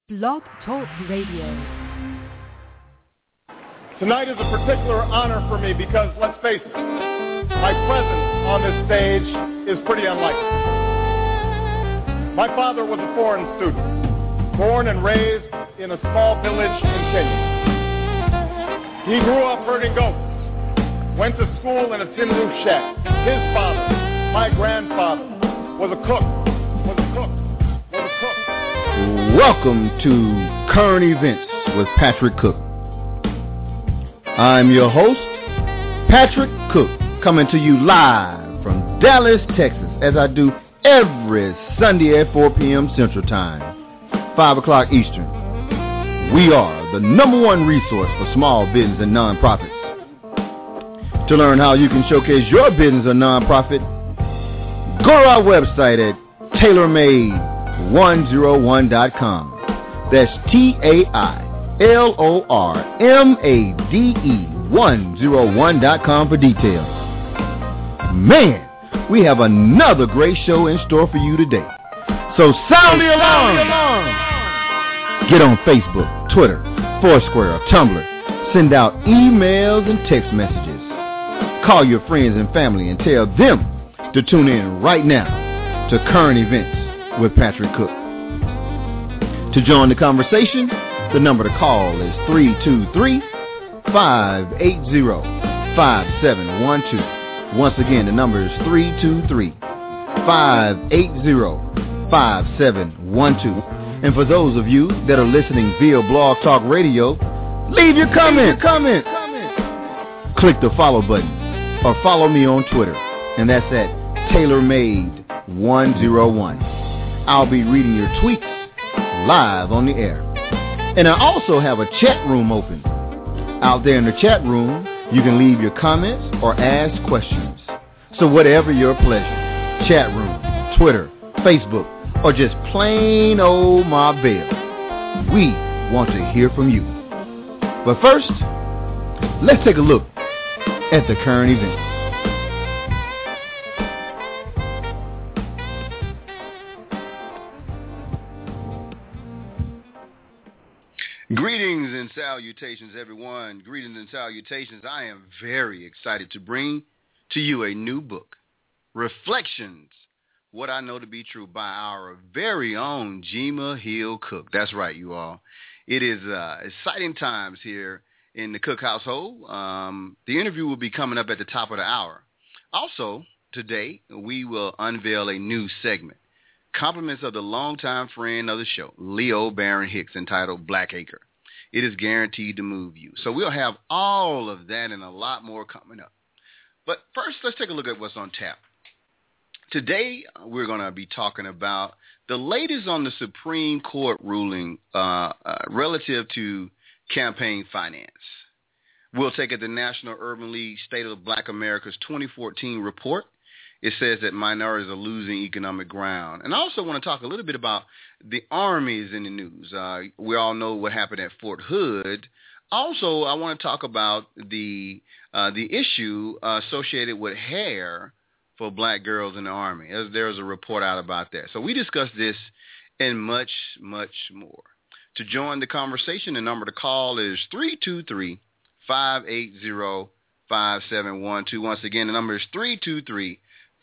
Blog Talk Radio. Tonight is a particular honor for me because, let's face it, my presence on this stage is pretty unlikely. My father was a foreign student, born and raised in a small village in Kenya. He grew up herding goats, went to school in a tin roof shack. His father, my grandfather, was a cook. Welcome to Current Events with Patrick Cook. I'm your host, Patrick Cook, coming to you live from Dallas, Texas, as I do every Sunday at 4 p.m. Central Time, 5 o'clock Eastern. We are the number one resource for small business and nonprofits. To learn how you can showcase your business or nonprofit, go to our website at tailormade101.com. That's TAILORMADE101.com for details. Man, we have another great show in store for you today. So sound the alarm! Get on Facebook, Twitter, Foursquare, or Tumblr. Send out emails and text messages. Call your friends and family and tell them to tune in right now to Current Events with Patrick Cook. To join the conversation, the number to call is 323-580-5712. Once again, the number is 323-580-5712. And for those of you that are listening via Blog Talk Radio, leave your comment. Click the follow button or follow me on Twitter, and that's at TailorMade101. I'll be reading your tweets live on the air. And I also have a chat room open. Out there in the chat room, you can leave your comments or ask questions. So whatever your pleasure, chat room, Twitter, Facebook, or just plain old Ma Bell, we want to hear from you. But first, let's take a look at the current events. Greetings and salutations, everyone. Greetings and salutations. I am very excited to bring to you a new book, Reflections, What I Know to Be True, by our very own Jima Hill Cook. That's right, you all. It is exciting times here in the Cook household. The interview will be coming up at the top of the hour. Also, today, we will unveil a new segment, compliments of the longtime friend of the show, Leo Baron Hicks, entitled Blackacre. It is guaranteed to move you. So we'll have all of that and a lot more coming up. But first, let's take a look at what's on tap. Today, we're going to be talking about the latest on the Supreme Court ruling relative to campaign finance. We'll take it the National Urban League State of Black America's 2014 report. It says that minorities are losing economic ground. And I also want to talk a little bit about the Army is in the news. We all know what happened at Fort Hood. Also, I want to talk about the issue associated with hair for black girls in the Army. There's a report out about that. So we discuss this and much, much more. To join the conversation, the number to call is 323-580-5712. Once again, the number is 323-580-5712.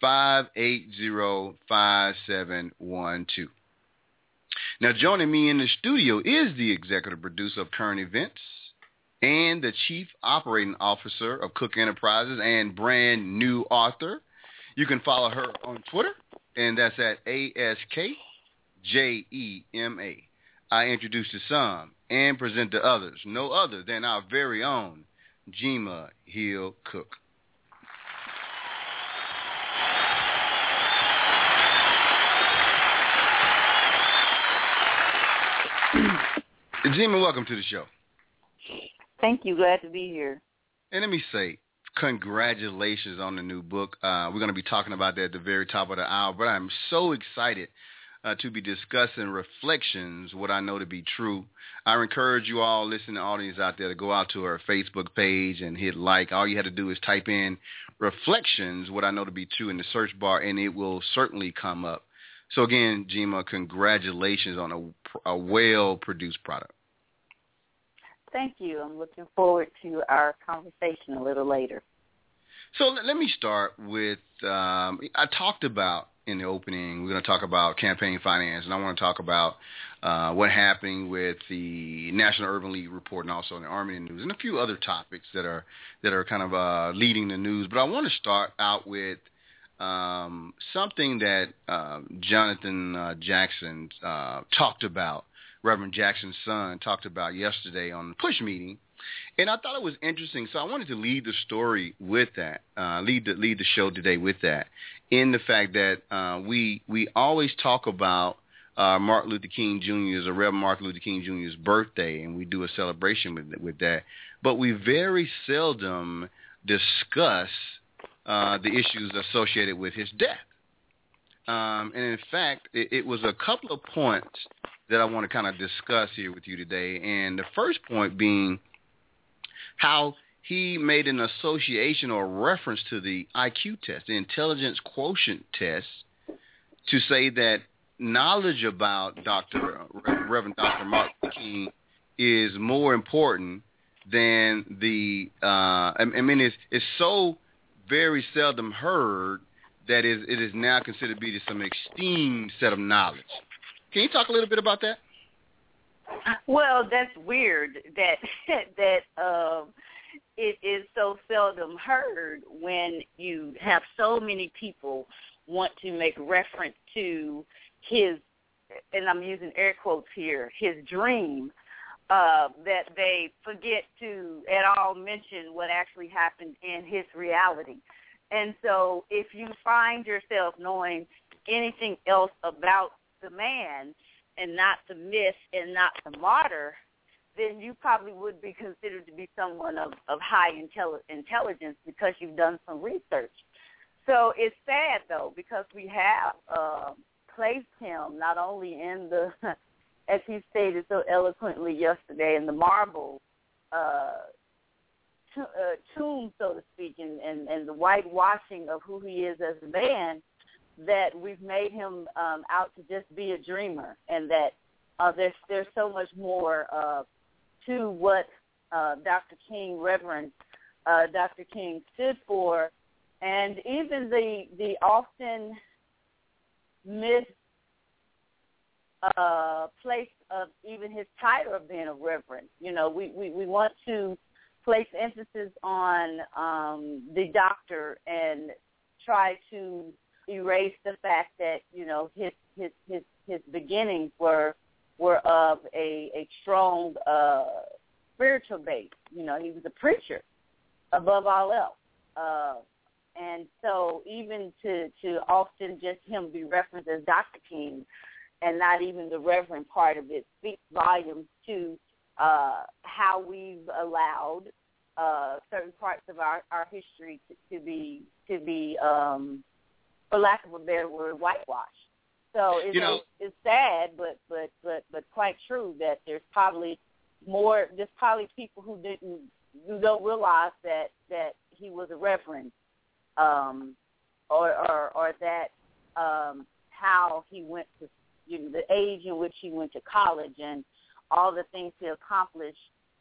Now, joining me in the studio is the executive producer of Current Events and the chief operating officer of Cook Enterprises and brand new author. You can follow her on Twitter, and that's at ASKJEMA. I introduce to some and present to others, no other than our very own Jima Hill Cook. Jima, welcome to the show. Thank you. Glad to be here. And let me say, congratulations on the new book. We're going to be talking about that at the very top of the hour, but I'm so excited to be discussing Reflections, What I Know to Be True. I encourage you all, listening audience out there, to go out to our Facebook page and hit like. All you have to do is type in Reflections, What I Know to Be True in the search bar, and it will certainly come up. So again, Jima, congratulations on a well-produced product. Thank you. I'm looking forward to our conversation a little later. So let me start with, I talked about in the opening, we're going to talk about campaign finance, and I want to talk about what happened with the National Urban League report and also in the Army News and a few other topics that are kind of leading the news. But I want to start out with something that Jonathan Jackson talked about, Reverend Jackson's son talked about yesterday on the Push meeting. And I thought it was interesting, so I wanted to lead the story with that, lead the show today with that, in the fact that we always talk about Martin Luther King Jr.'s, or Reverend Martin Luther King Jr.'s birthday, and we do a celebration with that, but we very seldom discuss the issues associated with his death. And in fact, it was a couple of points that I want to kind of discuss here with you today, and the first point being how he made an association or reference to the IQ test, the intelligence quotient test, to say that knowledge about Reverend Dr. Martin Luther King is more important than the, it's so very seldom heard that it is now considered to be some esteemed set of knowledge. Can you talk a little bit about that? Well, that's weird that it is so seldom heard when you have so many people want to make reference to his, and I'm using air quotes here, his dream, that they forget to at all mention what actually happened in his reality. And so if you find yourself knowing anything else about the man and not the myth and not the martyr, then you probably would be considered to be someone of high intelligence because you've done some research. So it's sad, though, because we have placed him not only in the, as he stated so eloquently yesterday, in the marble tomb, so to speak, and the whitewashing of who he is as a man, that we've made him out to just be a dreamer, and that there's so much more to what Dr. King, Reverend Dr. King, stood for, and even the often misplaced place of even his title of being a reverend. You know, we want to place emphasis on the doctor and try to erase the fact that, you know, his beginnings were of a strong spiritual base. You know, he was a preacher above all else. And so even to often just him be referenced as Dr. King and not even the reverend part of it speaks volumes to how we've allowed certain parts of our history to be for lack of a better word, whitewashed. So it's sad, but quite true that there's probably people who don't realize that he was a reverend, or that how he went to, you know, the age in which he went to college and all the things he accomplished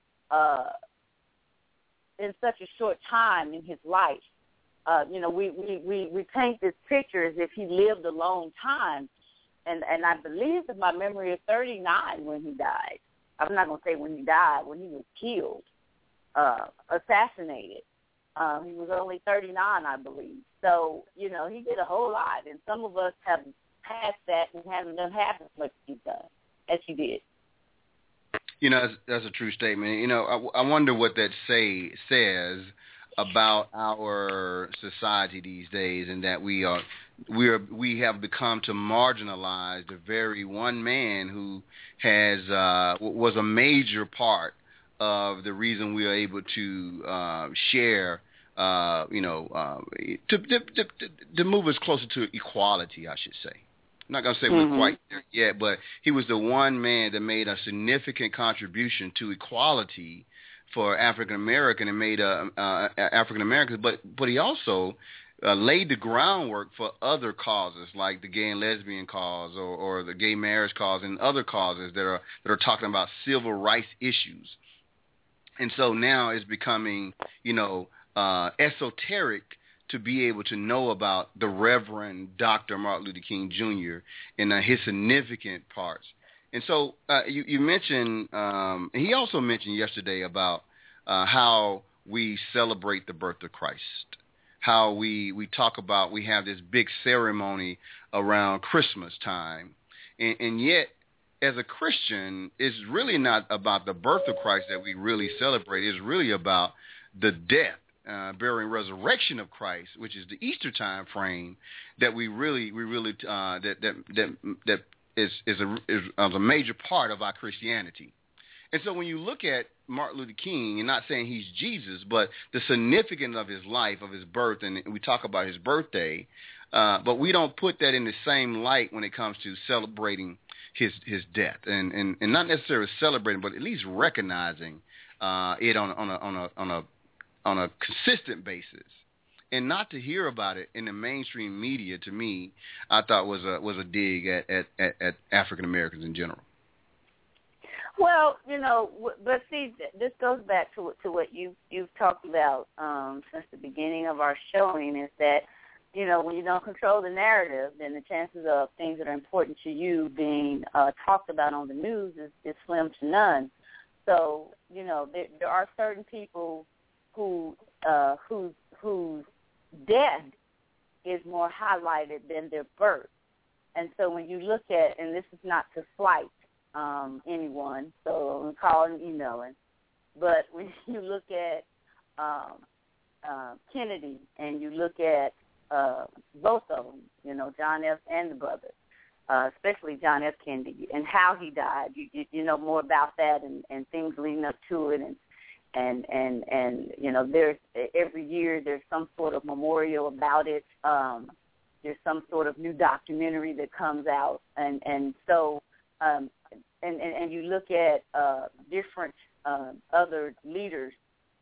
in such a short time in his life. You know, we paint this picture as if he lived a long time, and I believe that my memory is 39 when he died. I'm not going to say when he died, when he was killed, assassinated. He was only 39, I believe. So, you know, he did a whole lot, and some of us have passed that and haven't done half as much as he did. You know, that's a true statement. You know, I wonder what that says about our society these days, and that we have become to marginalize the very one man who was a major part of the reason we are able to share, to move us closer to equality, I should say. I'm not going to say we're quite there yet, but he was the one man that made a significant contribution to equality for African American and made African Americans, but he also laid the groundwork for other causes like the gay and lesbian cause or the gay marriage cause and other causes that are talking about civil rights issues. And so now it's becoming, esoteric to be able to know about the Reverend Dr. Martin Luther King Jr. and his significant parts. And so you mentioned, he also mentioned yesterday about how we celebrate the birth of Christ, how we talk about, we have this big ceremony around Christmas time. And yet, as a Christian, it's really not about the birth of Christ that we really celebrate. It's really about the death, burial, and resurrection of Christ, which is the Easter time frame that we really that is a major part of our Christianity. And so when you look at Martin Luther King, you're not saying he's Jesus, but the significance of his life, of his birth, and we talk about his birthday, but we don't put that in the same light when it comes to celebrating his death, and not necessarily celebrating, but at least recognizing it on a consistent basis. And not to hear about it in the mainstream media, to me, I thought was a dig at African Americans in general. Well, but see, this goes back to what you've talked about since the beginning of our showing, is that, when you don't control the narrative, then the chances of things that are important to you being talked about on the news is slim to none. So, there are certain people whose death is more highlighted than their birth. And so when you look at, and this is not to slight anyone, so I'm calling, emailing, but when you look at Kennedy and you look at both of them, John F. and the brothers, especially John F. Kennedy, and how he died, you know more about that and things leading up to it, and there's every year there's some sort of memorial about it. There's some sort of new documentary that comes out, and so and you look at different other leaders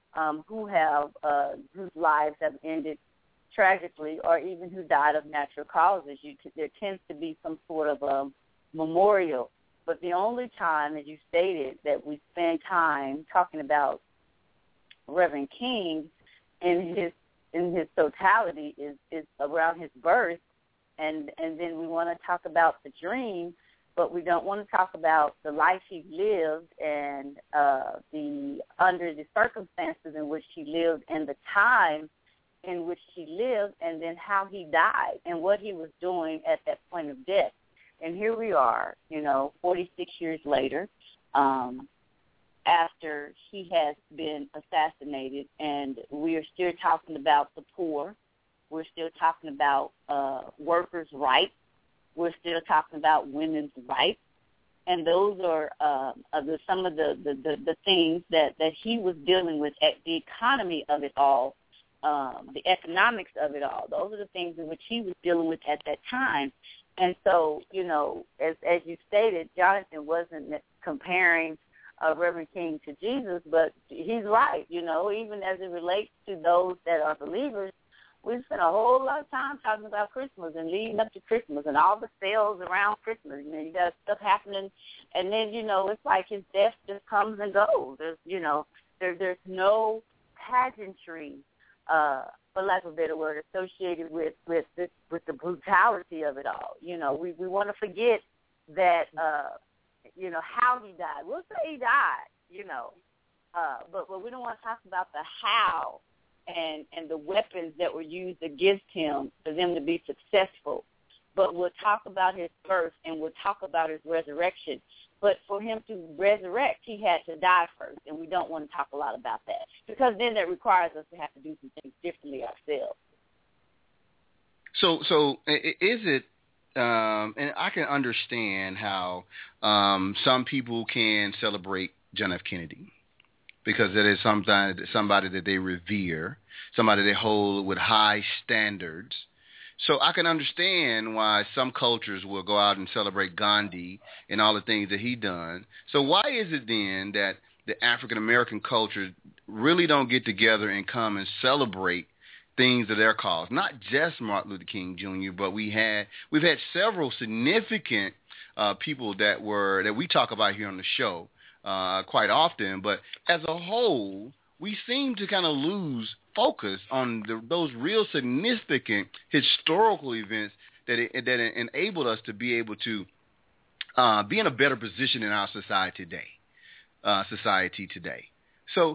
whose lives have ended tragically, or even who died of natural causes. There tends to be some sort of a memorial. But the only time, as you stated, that we spend time talking about Reverend King in his totality is around his birth, and then we want to talk about the dream, but we don't want to talk about the life he lived and under the circumstances in which he lived and the time in which he lived, and then how he died and what he was doing at that point of death. And here we are, 46 years later, after he has been assassinated, and we are still talking about the poor. We're still talking about workers' rights. We're still talking about women's rights. And those are some of the things that he was dealing with, at the economy of it all, the economics of it all. Those are the things in which he was dealing with at that time. And so, as you stated, Jonathan wasn't comparing Reverend King to Jesus, but he's right. Even as it relates to those that are believers, we spent a whole lot of time talking about Christmas and leading up to Christmas and all the sales around Christmas. You got stuff happening, and then it's like his death just comes and goes. There's no pageantry, for lack of a better word, associated with the brutality of it all. We want to forget that. How he died. We'll say he died, but we don't want to talk about the how and the weapons that were used against him for them to be successful. But we'll talk about his birth and we'll talk about his resurrection. But for him to resurrect, he had to die first, and we don't want to talk a lot about that, because then that requires us to have to do some things differently ourselves. So is it, and I can understand how some people can celebrate John F. Kennedy, because it is somebody that they revere, somebody they hold with high standards. So I can understand why some cultures will go out and celebrate Gandhi and all the things that he done. So why is it then that the African American culture really don't get together and come and celebrate things of their cause. Not just Martin Luther King Jr., but we've had several significant people that we talk about here on the show quite often. But as a whole, we seem to kind of lose focus on those real significant historical events that enabled us to be able to be in a better position in our society today. So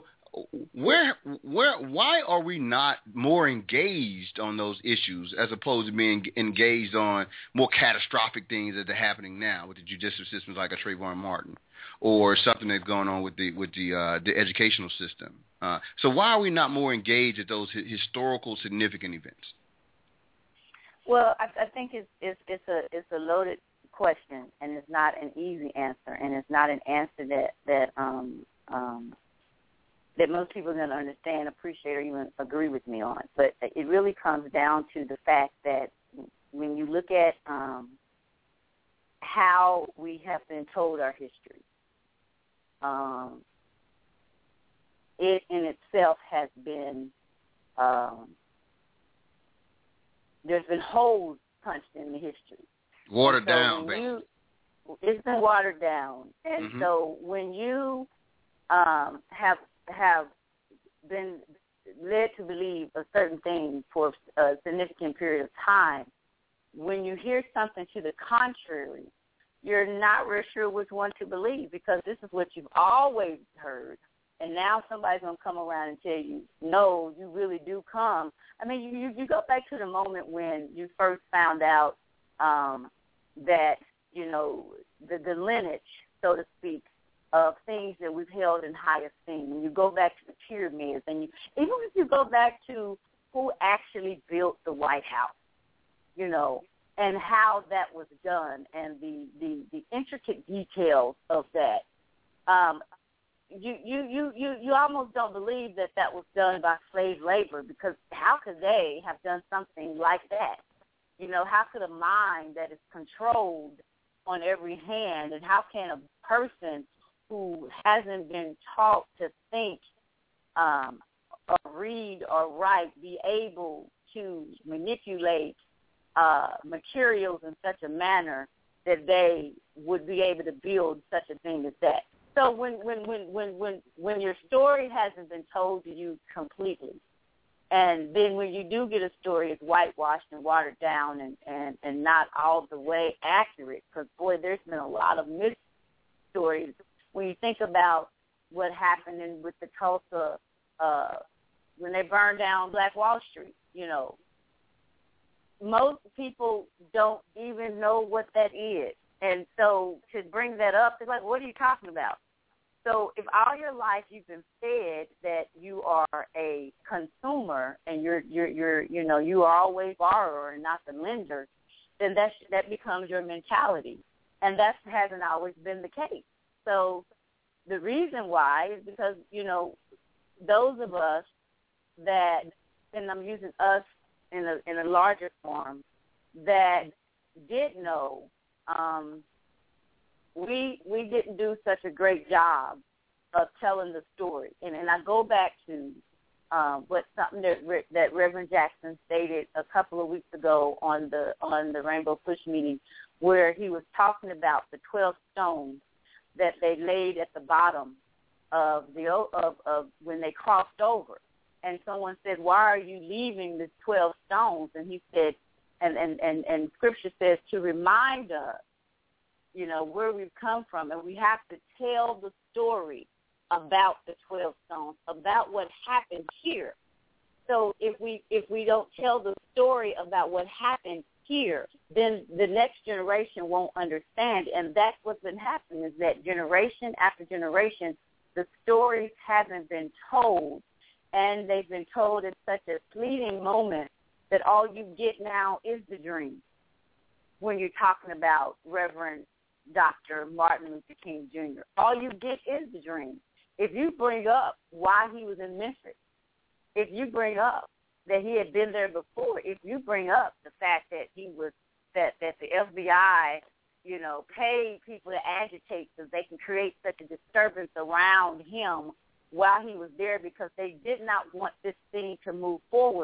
why are we not more engaged on those issues as opposed to being engaged on more catastrophic things that are happening now with the judicial systems like a Trayvon Martin, or something that's going on with the educational system? So why are we not more engaged at those historical significant events? Well, I think it's a loaded question, and it's not an easy answer, and it's not an answer that most people are going to understand, appreciate, or even agree with me on. But it really comes down to the fact that when you look at how we have been told our history, it in itself has been, there's been holes punched in the history. Watered down. It's been watered down. And so when you have been led to believe a certain thing for a significant period of time, when you hear something to the contrary, you're not real sure which one to believe, because this is what you've always heard. And now somebody's going to come around and tell you, no, you really do come. I mean, you go back to the moment when you first found out that, you know, the lineage, so to speak, of things that we've held in high esteem. When you go back to the pyramids, and even if you go back to who actually built the White House, you know, and how that was done, and the intricate details of that, you almost don't believe that was done by slave labor, because how could they have done something like that? You know, how could a mind that is controlled on every hand, and how can a person who hasn't been taught to think or read or write be able to manipulate materials in such a manner that they would be able to build such a thing as that? So when your story hasn't been told to you completely, and then when you do get a story, it's whitewashed and watered down and not all the way accurate, because, boy, there's been a lot of missed stories. When you think about what happened with the Tulsa, when they burned down Black Wall Street, you know, most people don't even know what that is. And so to bring that up, they're like, what are you talking about? So if all your life you've been fed that you are a consumer and you're you are always borrower and not the lender, then that becomes your mentality, and that hasn't always been the case. So the reason why is because, you know, those of us that, and I'm using us in a larger form, that did know, we didn't do such a great job of telling the story. And I go back to something that Reverend Jackson stated a couple of weeks ago on the Rainbow Push meeting, where he was talking about the 12 stones that they laid at the bottom of when they crossed over. And someone said, why are you leaving the 12 stones? And he said, and Scripture says to remind us, you know, where we've come from, and we have to tell the story about the 12 stones, about what happened here. So if we don't tell the story about what happened here, then the next generation won't understand. And that's what's been happening, is that generation after generation, the stories haven't been told, and they've been told at such a fleeting moment that all you get now is the dream. When you're talking about Reverend Dr. Martin Luther King Jr., all you get is the dream. If you bring up why he was in Memphis, if you bring up that he had been there before, if you bring up the fact that that the FBI, you know, paid people to agitate so they can create such a disturbance around him while he was there because they did not want this thing to move forward,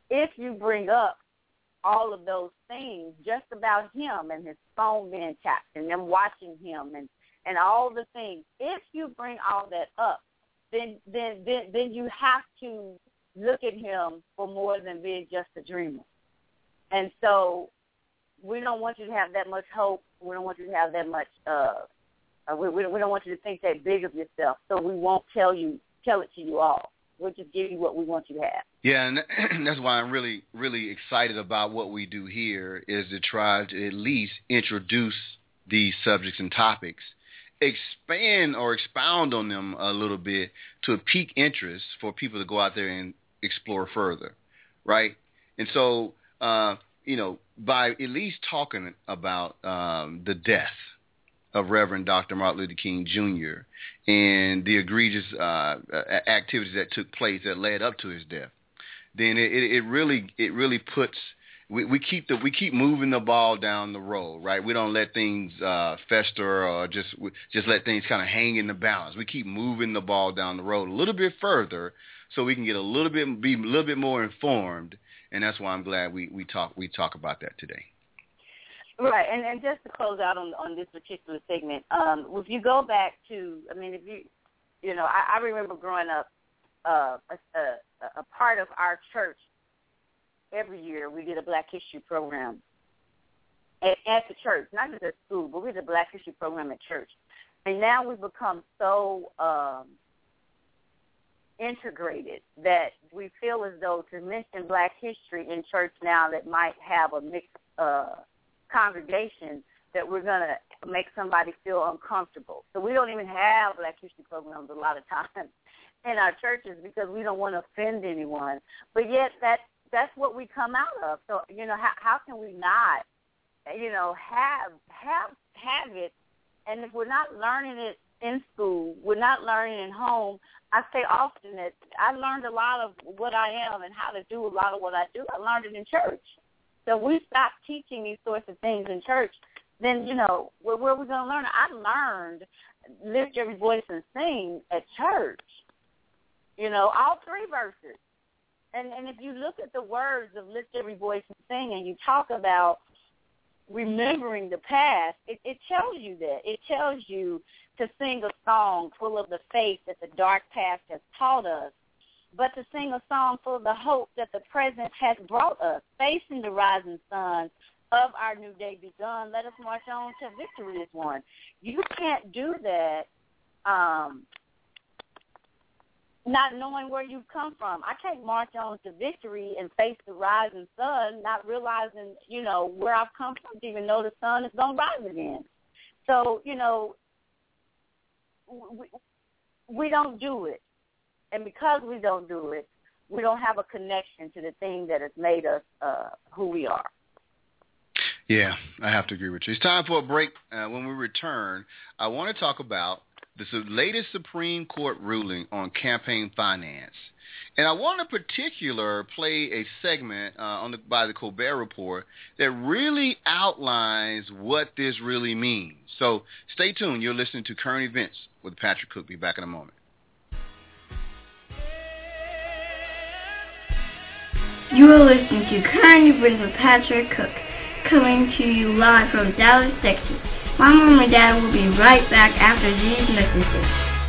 if you bring up all of those things just about him and his phone being tapped and them watching him and all the things, if you bring all that up, then you have to look at him for more than being just a dreamer. And so we don't want you to have that much hope. We don't want you to have that much we don't want you to think that big of yourself, so we won't tell it to you all. We'll just give you what we want you to have. Yeah, and that's why I'm really, really excited about what we do here, is to try to at least introduce these subjects and topics, expand or expound on them a little bit to pique interest for people to go out there and explore further, right? And so, by at least talking about the death of Reverend Dr. Martin Luther King Jr. and the egregious activities that took place that led up to his death, then it really puts we keep moving the ball down the road, right? We don't let things fester or just let things kind of hang in the balance. We keep moving the ball down the road a little bit further so we can be a little bit more informed, and that's why I'm glad we talk about that today. Right, and just to close out on this particular segment, if you go back to, I remember growing up, a part of our church, every year we did a Black History program at the church, not just at school, but we did a Black History program at church. And now we've become so integrated that we feel as though to mention Black history in church now that might have a mixed congregation, that we're going to make somebody feel uncomfortable. So we don't even have Black History programs a lot of times in our churches because we don't want to offend anyone. But yet that's what we come out of. So, how can we not, have it? And if we're not learning it in school, we're not learning at home. I say often that I learned a lot of what I am and how to do a lot of what I do. I learned it in church. So we stop teaching these sorts of things in church, then, where are we going to learn it? I learned lift every voice and sing at church, all three verses. And if you look at the words of lift every voice and sing and you talk about remembering the past, it tells you that. It tells you to sing a song full of the faith that the dark past has taught us, but to sing a song full of the hope that the present has brought us, facing the rising sun of our new day begun. Let us march on to victory is won. You can't do that not knowing where you've come from. I can't march on to victory and face the rising sun, not realizing, where I've come from to even know the sun is going to rise again. So, we don't do it. And because we don't do it, we don't have a connection to the thing that has made us who we are. Yeah, I have to agree with you. It's time for a break. When we return, I want to talk about the latest Supreme Court ruling on campaign finance. And I want to particular play a segment by the Colbert Report that really outlines what this really means. So stay tuned. You're listening to Current Events with Patrick Cook. Be back in a moment. You are listening to Current Events with Patrick Cook, coming to you live from Dallas, Texas. My mom and dad will be right back after these messages.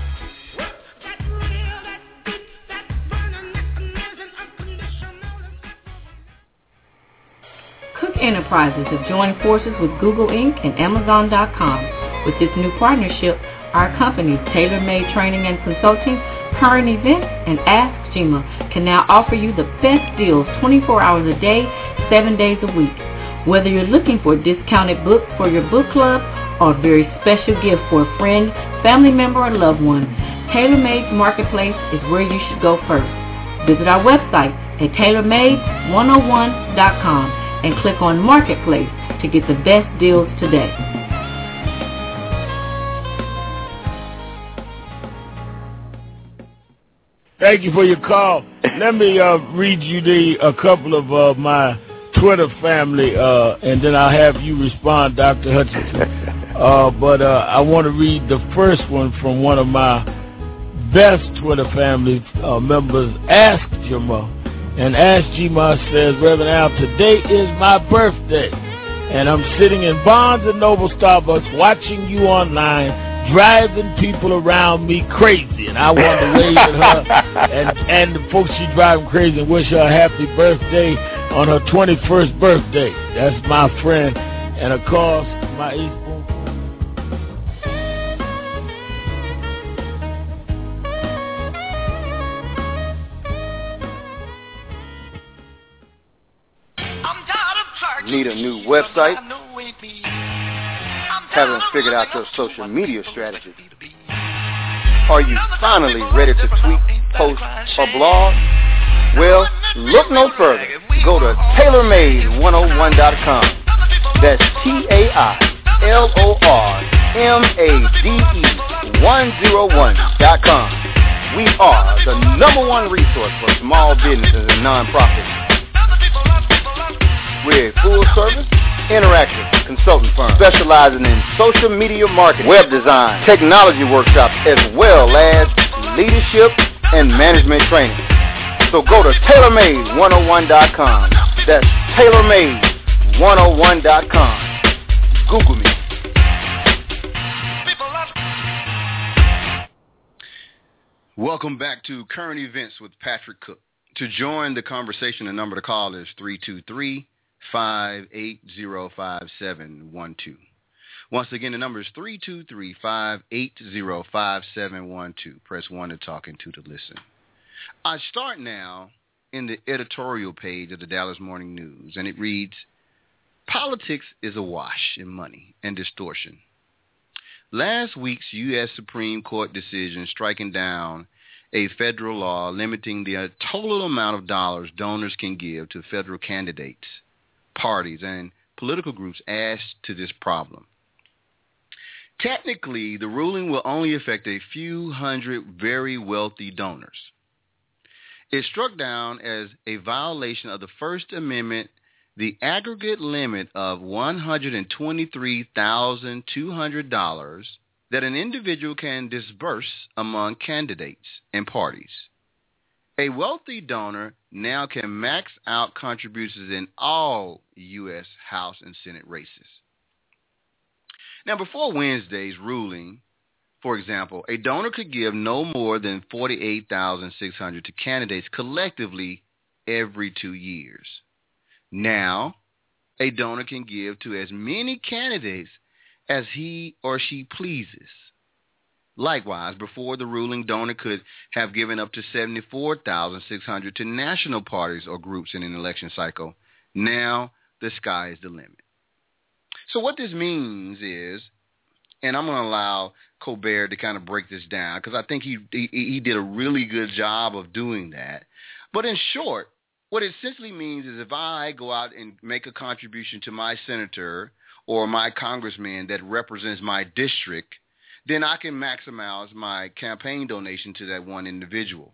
Cook Enterprises have joined forces with Google Inc. and Amazon.com. With this new partnership, our companies, Tailor Made Training and Consulting, Current Events, and Ask Jima, can now offer you the best deals 24 hours a day, 7 days a week. Whether you're looking for a discounted book for your book club or a very special gift for a friend, family member, or loved one, Tailor Made Marketplace is where you should go first. Visit our website at tailormade101.com and click on Marketplace to get the best deals today. Thank you for your call. Let me read you a couple of my Twitter family, and then I'll have you respond, Dr. Hutchinson. But I want to read the first one from one of my best Twitter family members, Ask Jima. And Ask Gma says, Reverend Al, today is my birthday. And I'm sitting in Barnes & Noble Starbucks watching you online, driving people around me crazy. And I want to wave at her and the folks she driving crazy and wish her a happy birthday on her 21st birthday. That's my friend. And, of course, my East Spoon. Need a new website? Haven't figured out your social media strategy? Are you finally ready to tweet, post, or blog? Well, look no further. Go to TaylorMade101.com. That's TaylorMade101.com. We are the #1 resource for small businesses and nonprofits. We're a full-service, interactive consulting firm specializing in social media marketing, web design, technology workshops, as well as leadership and management training. So go to TaylorMade101.com. That's TaylorMade101.com. Google me. Welcome back to Current Events with Patrick Cook. To join the conversation, the number to call is 323-580-5712. Once again, the number is 323-580-5712. Press 1 to talk and 2 to listen. I start now in the editorial page of the Dallas Morning News, and it reads, Politics is awash in money and distortion. Last week's U.S. Supreme Court decision striking down a federal law limiting the total amount of dollars donors can give to federal candidates, parties, and political groups adds to this problem. Technically, the ruling will only affect a few hundred very wealthy donors. It struck down as a violation of the First Amendment the aggregate limit of $123,200 that an individual can disburse among candidates and parties. A wealthy donor now can max out contributions in all U.S. House and Senate races. Now, before Wednesday's ruling, for example, a donor could give no more than $48,600 to candidates collectively every 2 years. Now, a donor can give to as many candidates as he or she pleases. Likewise, before the ruling, donor could have given up to $74,600 to national parties or groups in an election cycle. Now, the sky is the limit. So what this means is, and I'm going to allow Colbert to kind of break this down because I think he did a really good job of doing that. But in short, what it essentially means is if I go out and make a contribution to my senator or my congressman that represents my district, then I can maximize my campaign donation to that one individual.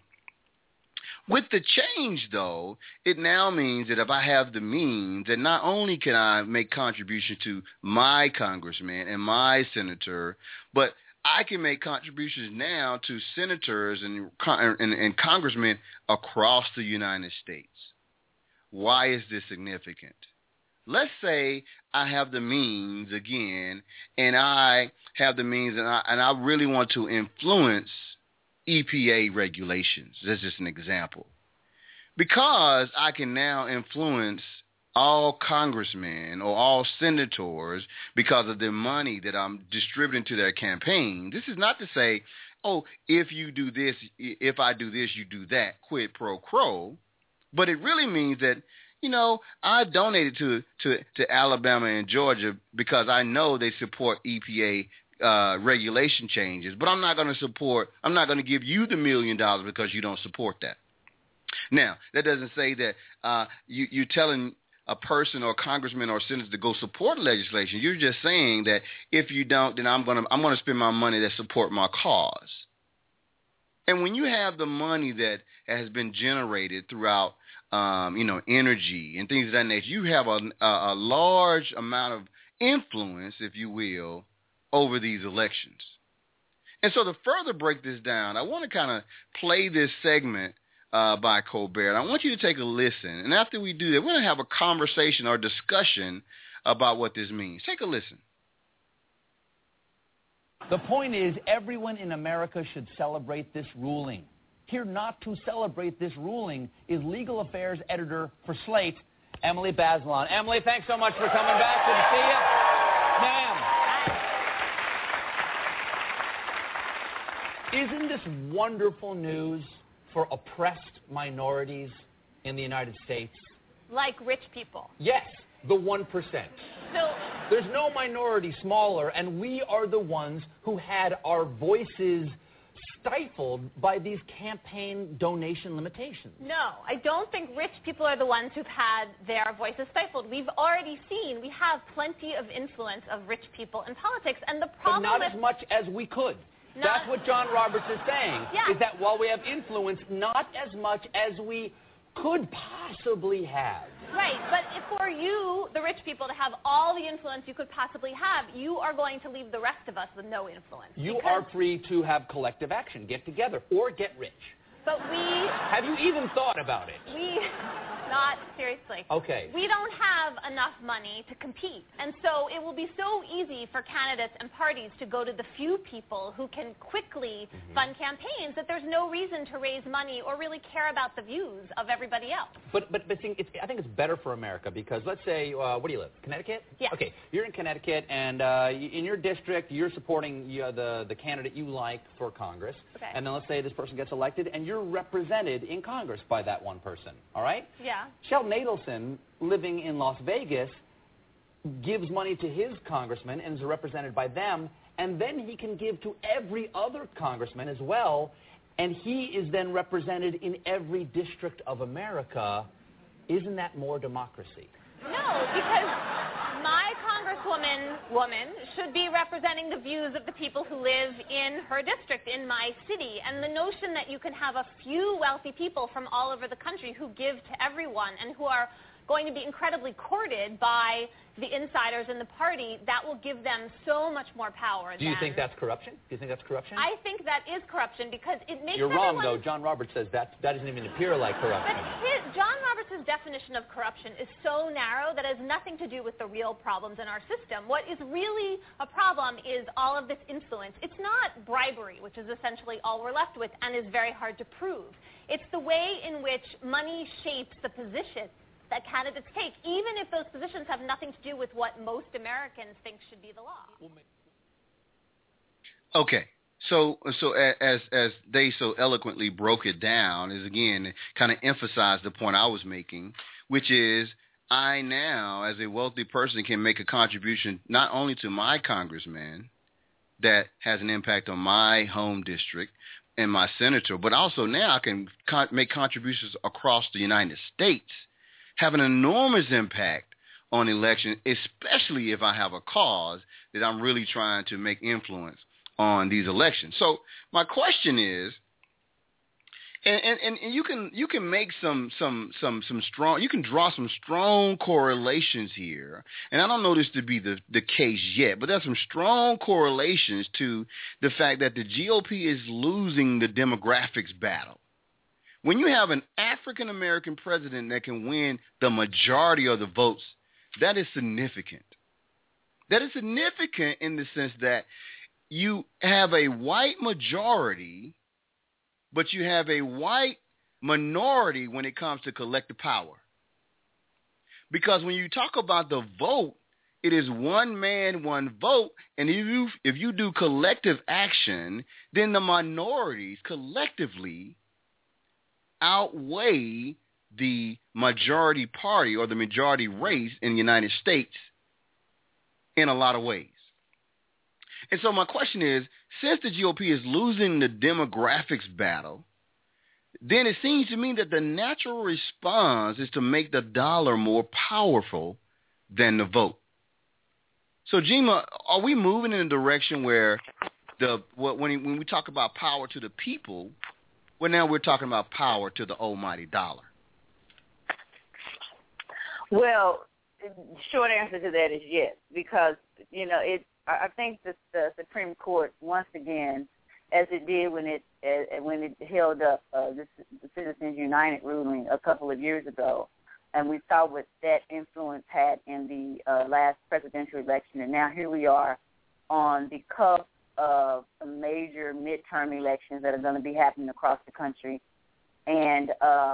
With the change, though, it now means that if I have the means, that not only can I make contribution to my congressman and my senator, but I can make contributions now to senators and congressmen across the United States. Why is this significant? Let's say I have the means again, and I have the means, and I really want to influence EPA regulations. That's just an example. Because I can now influence all congressmen or all senators because of the money that I'm distributing to their campaign. This is not to say, oh, if you do this, if I do this, you do that, quid pro quo. But it really means that, you know, I donated to Alabama and Georgia because I know they support EPA regulation changes, but I'm not going to give you the $1 million because you don't support that. Now, that doesn't say that you're telling a person or congressman or senator to go support legislation. You're just saying that if you don't, then I'm going to spend my money that support my cause. And when you have the money that has been generated throughout, energy and things of that nature, you have a large amount of influence, if you will, over these elections. And so to further break this down, I want to kind of play this segment by Colbert. I want you to take a listen. And after we do that, we're going to have a conversation or discussion about what this means. Take a listen. The point is, everyone in America should celebrate this ruling. Here not to celebrate this ruling is legal affairs editor for Slate, Emily Bazelon. Emily, thanks so much for coming back. Good to see you. Ma'am. Isn't this wonderful news for oppressed minorities in the United States? Like rich people. Yes, the 1%. So there's no minority smaller, and we are the ones who had our voices stifled by these campaign donation limitations. No, I don't think rich people are the ones who've had their voices stifled. We've already seen we have plenty of influence of rich people in politics, and the problem but not as much as we could. That's what John Roberts is saying, is that while we have influence, not as much as we could possibly have. Right, but if for you, the rich people, to have all the influence you could possibly have, you are going to leave the rest of us with no influence. You are free to have collective action, get together, or get rich. But we... Have you even thought about it? Not seriously. Okay. We don't have enough money to compete. And so it will be so easy for candidates and parties to go to the few people who can quickly fund campaigns that there's no reason to raise money or really care about the views of everybody else. But see, I think it's better for America because let's say, where do you live? Connecticut? Yeah. Okay, you're in Connecticut, and in your district, you're supporting the candidate you like for Congress. Okay. And then let's say this person gets elected, and you're represented in Congress by that one person, all right? Yeah. Sheldon Adelson, living in Las Vegas, gives money to his congressman and is represented by them, and then he can give to every other congressman as well, and he is then represented in every district of America. Isn't that more democracy? No, because my woman should be representing the views of the people who live in her district, in my city. And the notion that you can have a few wealthy people from all over the country who give to everyone and who are going to be incredibly courted by the insiders in the party, that will give them so much more power. Do you think that's corruption? Do you think that's corruption? I think that is corruption because it makes You're wrong, though. John Roberts says that doesn't even appear like corruption. But John Roberts' definition of corruption is so narrow that it has nothing to do with the real problems in our system. What is really a problem is all of this influence. It's not bribery, which is essentially all we're left with and is very hard to prove. It's the way in which money shapes the position that candidates take, even if those positions have nothing to do with what most Americans think should be the law. Okay. So as they so eloquently broke it down, is again kind of emphasized the point I was making, which is I now, as a wealthy person, can make a contribution not only to my congressman that has an impact on my home district and my senator, but also now I can make contributions across the United States, have an enormous impact on election, especially if I have a cause that I'm really trying to make influence on these elections. So my question is, and you can make some strong, you can draw some strong correlations here, and I don't know this to be the case yet, but there's some strong correlations to the fact that the GOP is losing the demographics battle. When you have an African-American president that can win the majority of the votes, that is significant. That is significant in the sense that you have a white majority, but you have a white minority when it comes to collective power. Because when you talk about the vote, it is one man, one vote, and if you do collective action, then the minorities collectively outweigh the majority party or the majority race in the United States in a lot of ways. And so my question is, since the GOP is losing the demographics battle, then it seems to me that the natural response is to make the dollar more powerful than the vote. So, Jima, are we moving in a direction where when we talk about power to the people, well, now we're talking about power to the almighty dollar? Well, short answer to that is yes, because, I think that the Supreme Court once again as it did when it held up the Citizens United ruling a couple of years ago. And we saw what that influence had in the last presidential election. And now here we are on the cusp of some major midterm elections that are going to be happening across the country. And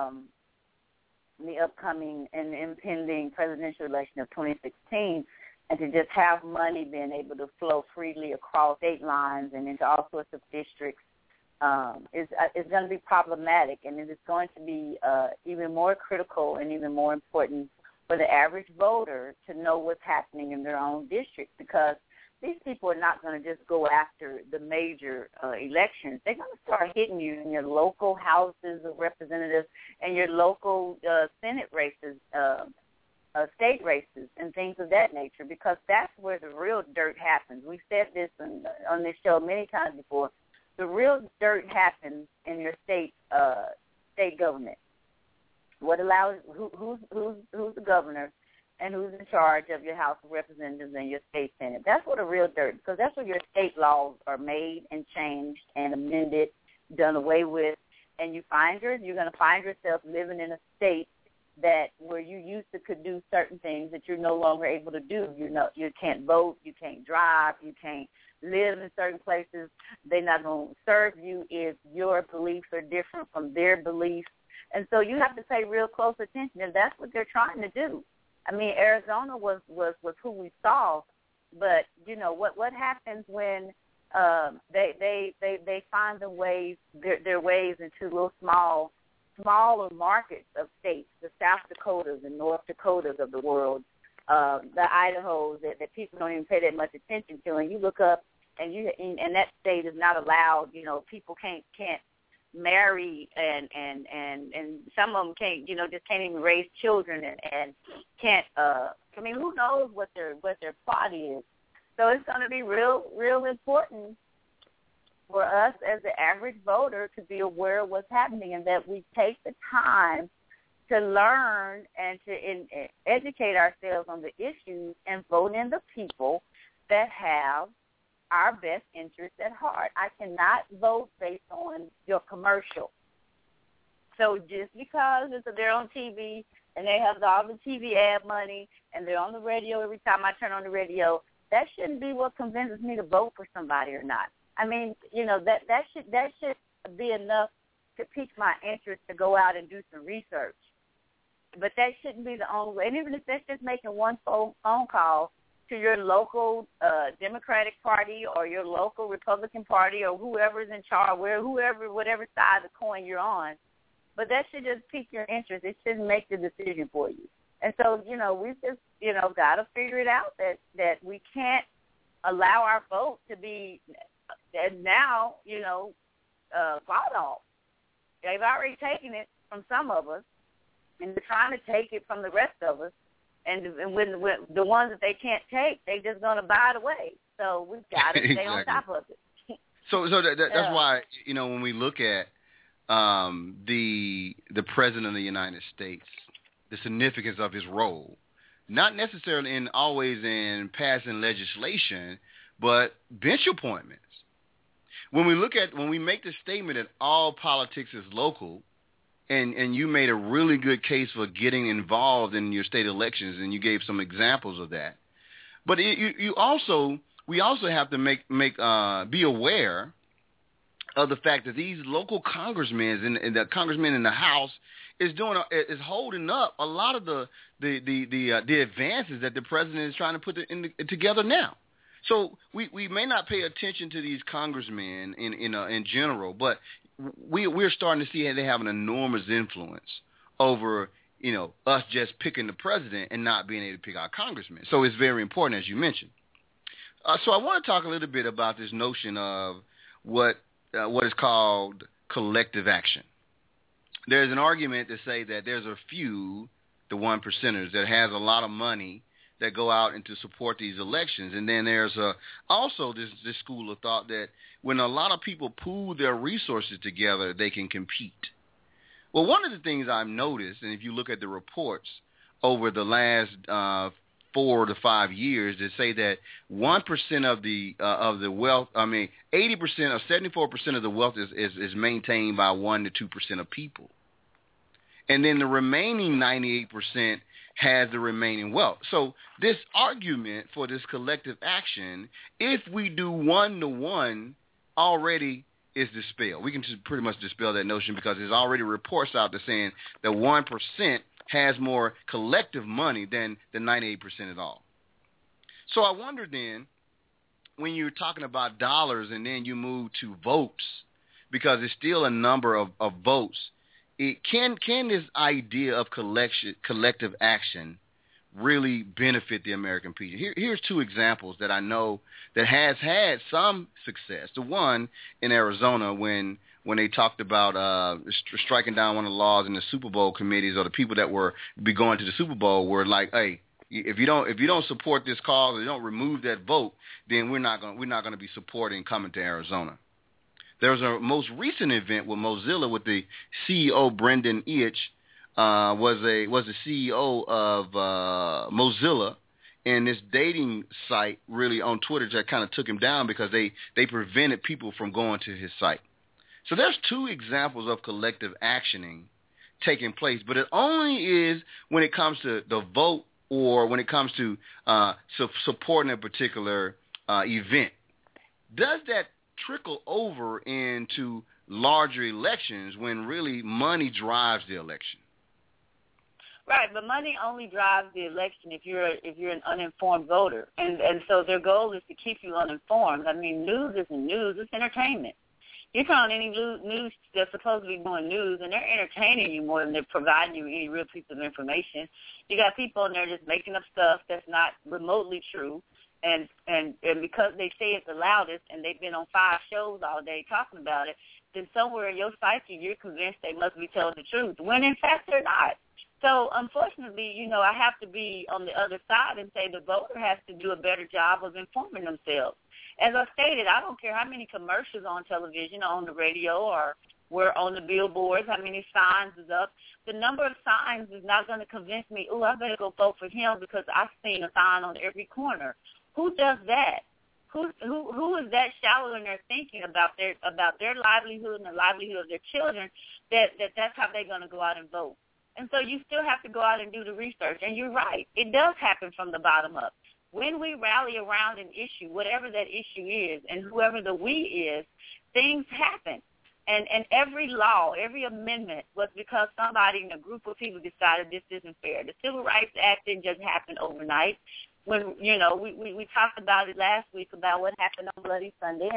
the upcoming and impending presidential election of 2016, and to just have money being able to flow freely across state lines and into all sorts of districts is going to be problematic, and it is going to be even more critical and even more important for the average voter to know what's happening in their own district, because these people are not going to just go after the major elections. They're going to start hitting you in your local houses of representatives and your local Senate races, state races, and things of that nature, because that's where the real dirt happens. We've said this on this show many times before. The real dirt happens in your state government. What allows who's the governor and who's in charge of your House of Representatives and your state Senate. That's what the real dirt, because that's where your state laws are made and changed and amended, done away with, and you're going to find yourself living in a state that where you used to could do certain things that you're no longer able to do. You can't vote, you can't drive, you can't live in certain places. They're not going to serve you if your beliefs are different from their beliefs. And so you have to pay real close attention, and that's what they're trying to do. I mean, Arizona was who we saw, but what happens when they find their ways into little smaller markets of states, the South Dakotas and North Dakotas of the world, the Idahos that people don't even pay that much attention to, and you look up and that state is not allowed. People can't marry, and some of them can't even raise children, and can't. Who knows what their plot is? So it's going to be real important for us as the average voter to be aware of what's happening, and that we take the time to learn and to educate ourselves on the issues and vote in the people that have our best interests at heart. I cannot vote based on your commercial. So just because they're on TV and they have all the TV ad money and they're on the radio every time I turn on the radio, that shouldn't be what convinces me to vote for somebody or not. I mean, that should be enough to pique my interest to go out and do some research. But that shouldn't be the only way. And even if that's just making one phone call to your local Democratic Party or your local Republican Party or whoever's in charge, whatever side of the coin you're on, but that should just pique your interest. It shouldn't make the decision for you. And so, we've just, got to figure it out that we can't allow our vote to be now, fought off. They've already taken it from some of us, and they're trying to take it from the rest of us. And when the ones that they can't take, they're just going to buy it away. So we've got to stay on top of it. So that's why, when we look at the President of the United States, the significance of his role, not necessarily always in passing legislation, but bench appointments. When we make the statement that all politics is local, and you made a really good case for getting involved in your state elections, and you gave some examples of that. But we also have to be aware of the fact that these local congressmen and the congressmen in the House is holding up a lot of the advances that the president is trying to put together now. So we may not pay attention to these congressmen in general, but we're starting to see how they have an enormous influence over us just picking the president and not being able to pick our congressmen. So it's very important, as you mentioned. So I want to talk a little bit about this notion of what is called collective action. There's an argument to say that there's a few, the 1%ers, that has a lot of money that go out and to support these elections. And then there's also this school of thought that when a lot of people pool their resources together, they can compete. Well, one of the things I've noticed, and if you look at the reports over the last 4 to 5 years that say that 1% of the wealth, 80% or 74% of the wealth is maintained by 1 to 2% of people. And then the remaining 98% has the remaining wealth. So this argument for this collective action, if we do 1-to-1, already is dispelled. We can just pretty much dispel that notion because there's already reports out there saying that 1% has more collective money than the 98% at all. So I wonder then, when you're talking about dollars and then you move to votes, because it's still a number of votes, can this idea of collective action really benefit the American people? Here's 2 examples that I know that has had some success. The one in Arizona when they talked about striking down one of the laws in the Super Bowl committees, or the people that were be going to the Super Bowl were like, hey, if you don't support this cause, or you don't remove that vote, then we're not going to be supporting coming to Arizona. There was a most recent event with Mozilla, with the CEO Brendan Eich was the CEO of Mozilla, and this dating site really on Twitter that kind of took him down because they prevented people from going to his site. So there's 2 examples of collective actioning taking place, but it only is when it comes to the vote or when it comes to supporting a particular event. Does that trickle over into larger elections when really money drives the election? Right, but money only drives the election if you're an uninformed voter, and so their goal is to keep you uninformed. I mean, news isn't news; it's entertainment. You turn on any news that's supposed to be doing news, and they're entertaining you more than they're providing you any real piece of information. You got people in there just making up stuff that's not remotely true. And because they say it's the loudest and they've been on 5 shows all day talking about it, then somewhere in your psyche you're convinced they must be telling the truth, when in fact they're not. So unfortunately, I have to be on the other side and say the voter has to do a better job of informing themselves. As I stated, I don't care how many commercials on television or on the radio or we're on the billboards, how many signs is up. The number of signs is not going to convince me, I better go vote for him because I've seen a sign on every corner. Who does that? Who is that shallow in their thinking about their livelihood and the livelihood of their children that's how they're going to go out and vote? And so you still have to go out and do the research. And you're right, it does happen from the bottom up. When we rally around an issue, whatever that issue is, and whoever the we is, things happen. And every law, every amendment was because somebody in a group of people decided this isn't fair. The Civil Rights Act didn't just happen overnight. When we talked about it last week about what happened on Bloody Sunday,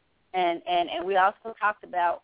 and we also talked about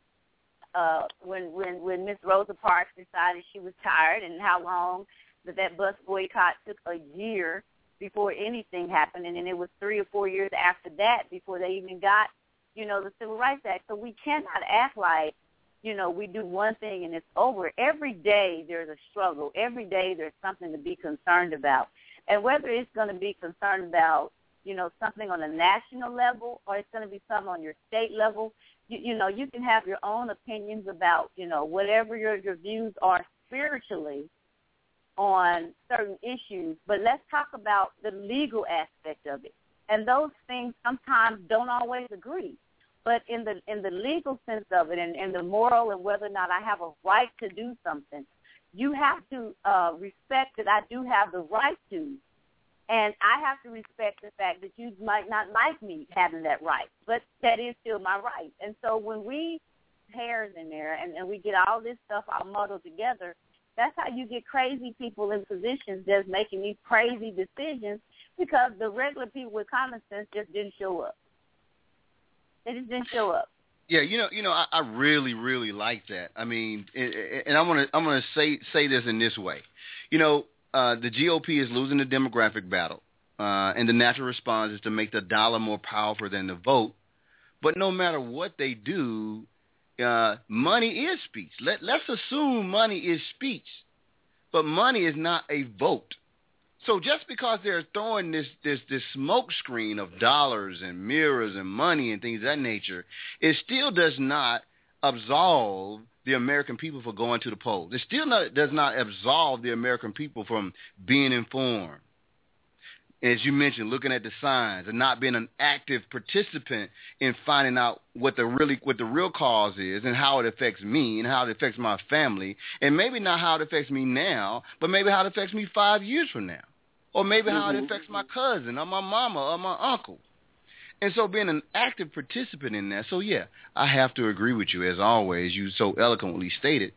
when Miss Rosa Parks decided she was tired, and how long that bus boycott took a year before anything happened, and then it was 3 or 4 years after that before they even got the Civil Rights Act. So we cannot act like we do one thing and it's over. Every day there's a struggle. Every day there's something to be concerned about. And whether it's going to be concerned about, something on a national level or it's going to be something on your state level, you can have your own opinions about, whatever your views are spiritually on certain issues. But let's talk about the legal aspect of it. And those things sometimes don't always agree. But in the legal sense of it and the moral and whether or not I have a right to do something, you have to respect that I do have the right to, and I have to respect the fact that you might not like me having that right, but that is still my right. And so when we pairs in there and we get all this stuff all muddled together, that's how you get crazy people in positions just making these crazy decisions because the regular people with common sense just didn't show up. They just didn't show up. Yeah, I really, really like that. I mean, and I'm gonna say this in this way. The GOP is losing the demographic battle, and the natural response is to make the dollar more powerful than the vote. But no matter what they do, money is speech. Let's assume money is speech, but money is not a vote. So just because they're throwing this smoke screen of dollars and mirrors and money and things of that nature, it still does not absolve the American people from going to the polls. It still does not absolve the American people from being informed. as you mentioned, looking at the signs and not being an active participant in finding out what the real cause is and how it affects me and how it affects my family, and maybe not how it affects me now, but maybe how it affects me 5 years from now, or maybe how it affects my cousin or my mama or my uncle. And so being an active participant in that, so yeah, I have to agree with you, as always. You so eloquently stated,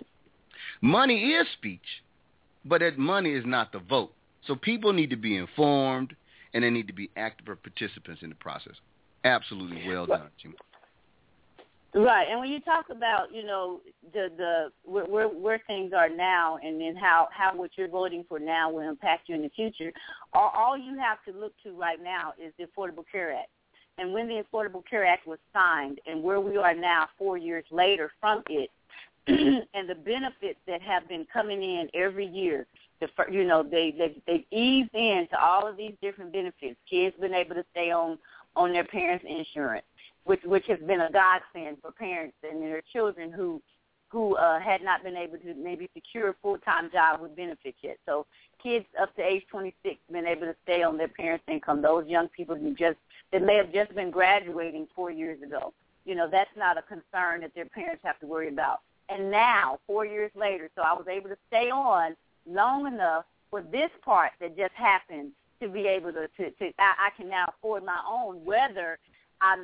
money is speech, but that money is not the vote. So people need to be informed, and they need to be active participants in the process. Absolutely well done, Jim. Right, and when you talk about, you know, the where things are now, and then how what you're voting for now will impact you in the future, all you have to look to right now is the Affordable Care Act. And when the Affordable Care Act was signed, and where we are now 4 years later from it, and the benefits that have been coming in every year. You know, they've eased into all of these different benefits. Kids been able to stay on their parents' insurance, which has been a godsend for parents and their children who had not been able to maybe secure a full-time job with benefits yet. So kids up to age 26 been able to stay on their parents' income. Those young people that may have just been graduating 4 years ago, you know, that's not a concern that their parents have to worry about. And now, 4 years later, so I was able to stay on long enough for this part that just happened to be able to I can now afford my own, whether I'm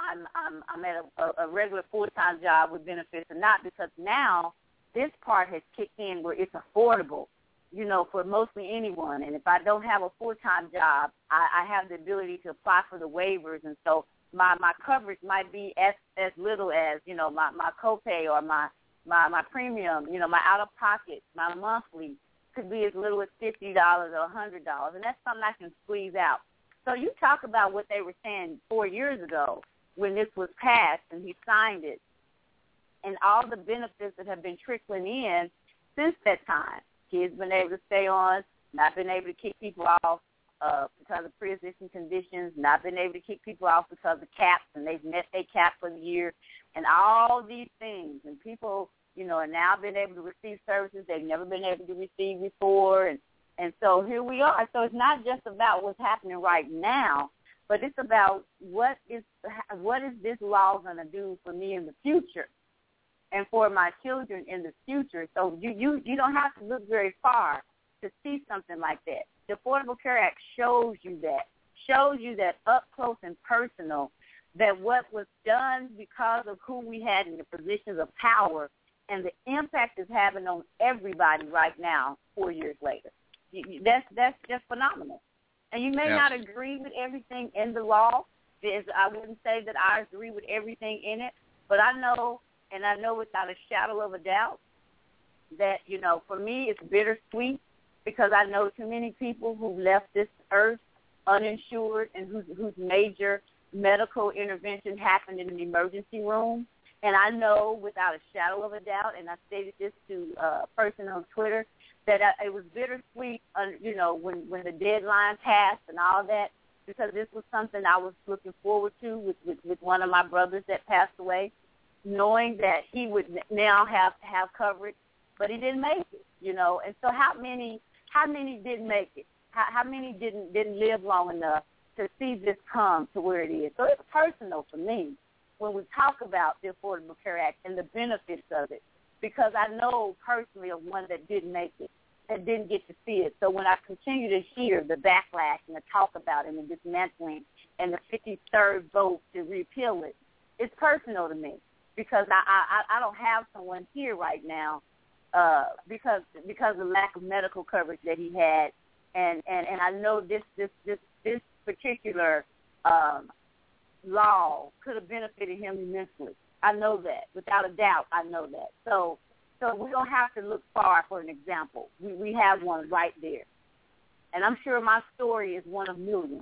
at a regular full-time job with benefits or not, because now this part has kicked in where it's affordable, you know, for mostly anyone. And if I don't have a full-time job, I have the ability to apply for the waivers, and so my coverage might be as little as, you know, my copay or my premium, you know, my out-of-pocket, my monthly could be as little as $50 or $100, and that's something I can squeeze out. So you talk about what they were saying 4 years ago when this was passed and he signed it, and all the benefits that have been trickling in since that time. Kids been able to stay on, not been able to kick people off because of pre-existing conditions, not been able to kick people off because of caps, and they've met their cap for the year, and all these things. And people, you know, are now been able to receive services they've never been able to receive before. And so here we are. So it's not just about what's happening right now, but it's about what is this law going to do for me in the future and for my children in the future. So you don't have to look very far to see something like that. The Affordable Care Act shows you that up close and personal, that what was done because of who we had in the positions of power and the impact it's having on everybody right now 4 years later. That's just phenomenal. And you may not agree with everything in the law. I wouldn't say that I agree with everything in it, but I know without a shadow of a doubt that, you know, for me it's bittersweet because I know too many people who left this earth uninsured and whose major medical intervention happened in an emergency room. And I know without a shadow of a doubt, and I stated this to a person on Twitter, that it was bittersweet, you know, when the deadline passed and all that, because this was something I was looking forward to with one of my brothers that passed away, knowing that he would now have coverage, but he didn't make it, you know. And so how many didn't make it? How many didn't live long enough to see this come to where it is? So it's personal for me when we talk about the Affordable Care Act and the benefits of it, because I know personally of one that didn't make it, that didn't get to see it. So when I continue to hear the backlash and the talk about it and the dismantling and the 53rd vote to repeal it, it's personal to me because I don't have someone here right now because of the lack of medical coverage that he had, and I know this particular law could have benefited him immensely. I know that. Without a doubt, I know that. So we don't have to look far for an example. We have one right there. And I'm sure my story is one of millions.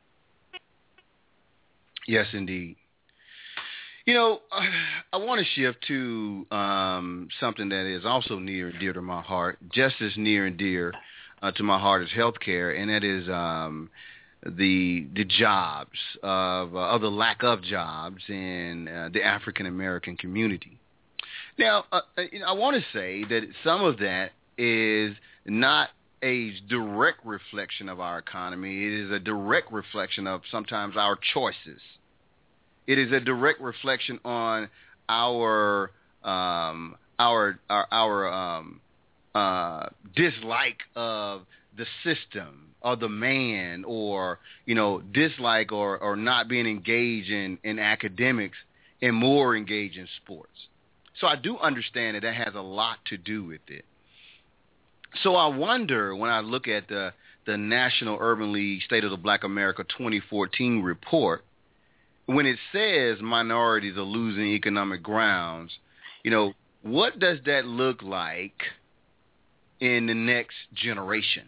Yes, indeed. You know, I want to shift to something that is also near and dear to my heart, just as near and dear to my heart as healthcare, and that is the jobs of the lack of jobs in the African American community. Now, I want to say that some of that is not a direct reflection of our economy. It is a direct reflection of sometimes our choices. It is a direct reflection on our dislike of the system or the man, or dislike or not being engaged in academics and more engaged in sports. So I do understand that has a lot to do with it. So I wonder, when I look at the National Urban League State of the Black America 2014 report, when it says minorities are losing economic grounds, what does that look like in the next generation?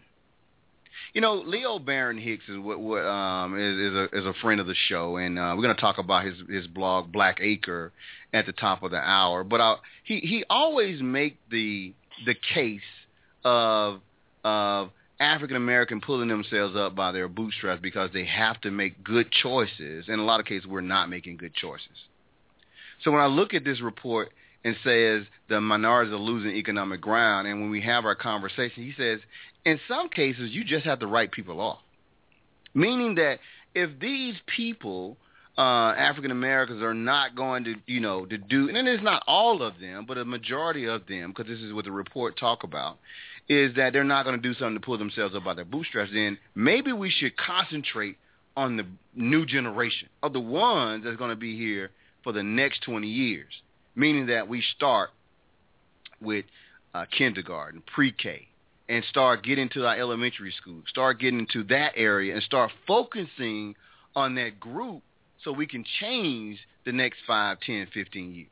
Leo Barron Hicks is is a friend of the show, and we're going to talk about his blog Black Acre at the top of the hour. But he always make the case of African American pulling themselves up by their bootstraps because they have to make good choices. In a lot of cases, we're not making good choices. So when I look at this report and says the minorities are losing economic ground, and when we have our conversation, he says, in some cases, you just have to write people off. Meaning that if these people, African Americans, are not going to, to do, and it's not all of them, but a majority of them, because this is what the report talk about, is that they're not going to do something to pull themselves up by their bootstraps, then maybe we should concentrate on the new generation of the ones that's going to be here for the next 20 years. Meaning that we start with kindergarten, pre-K, and start getting to our elementary school, start getting into that area and start focusing on that group so we can change the next 5, 10, 15 years.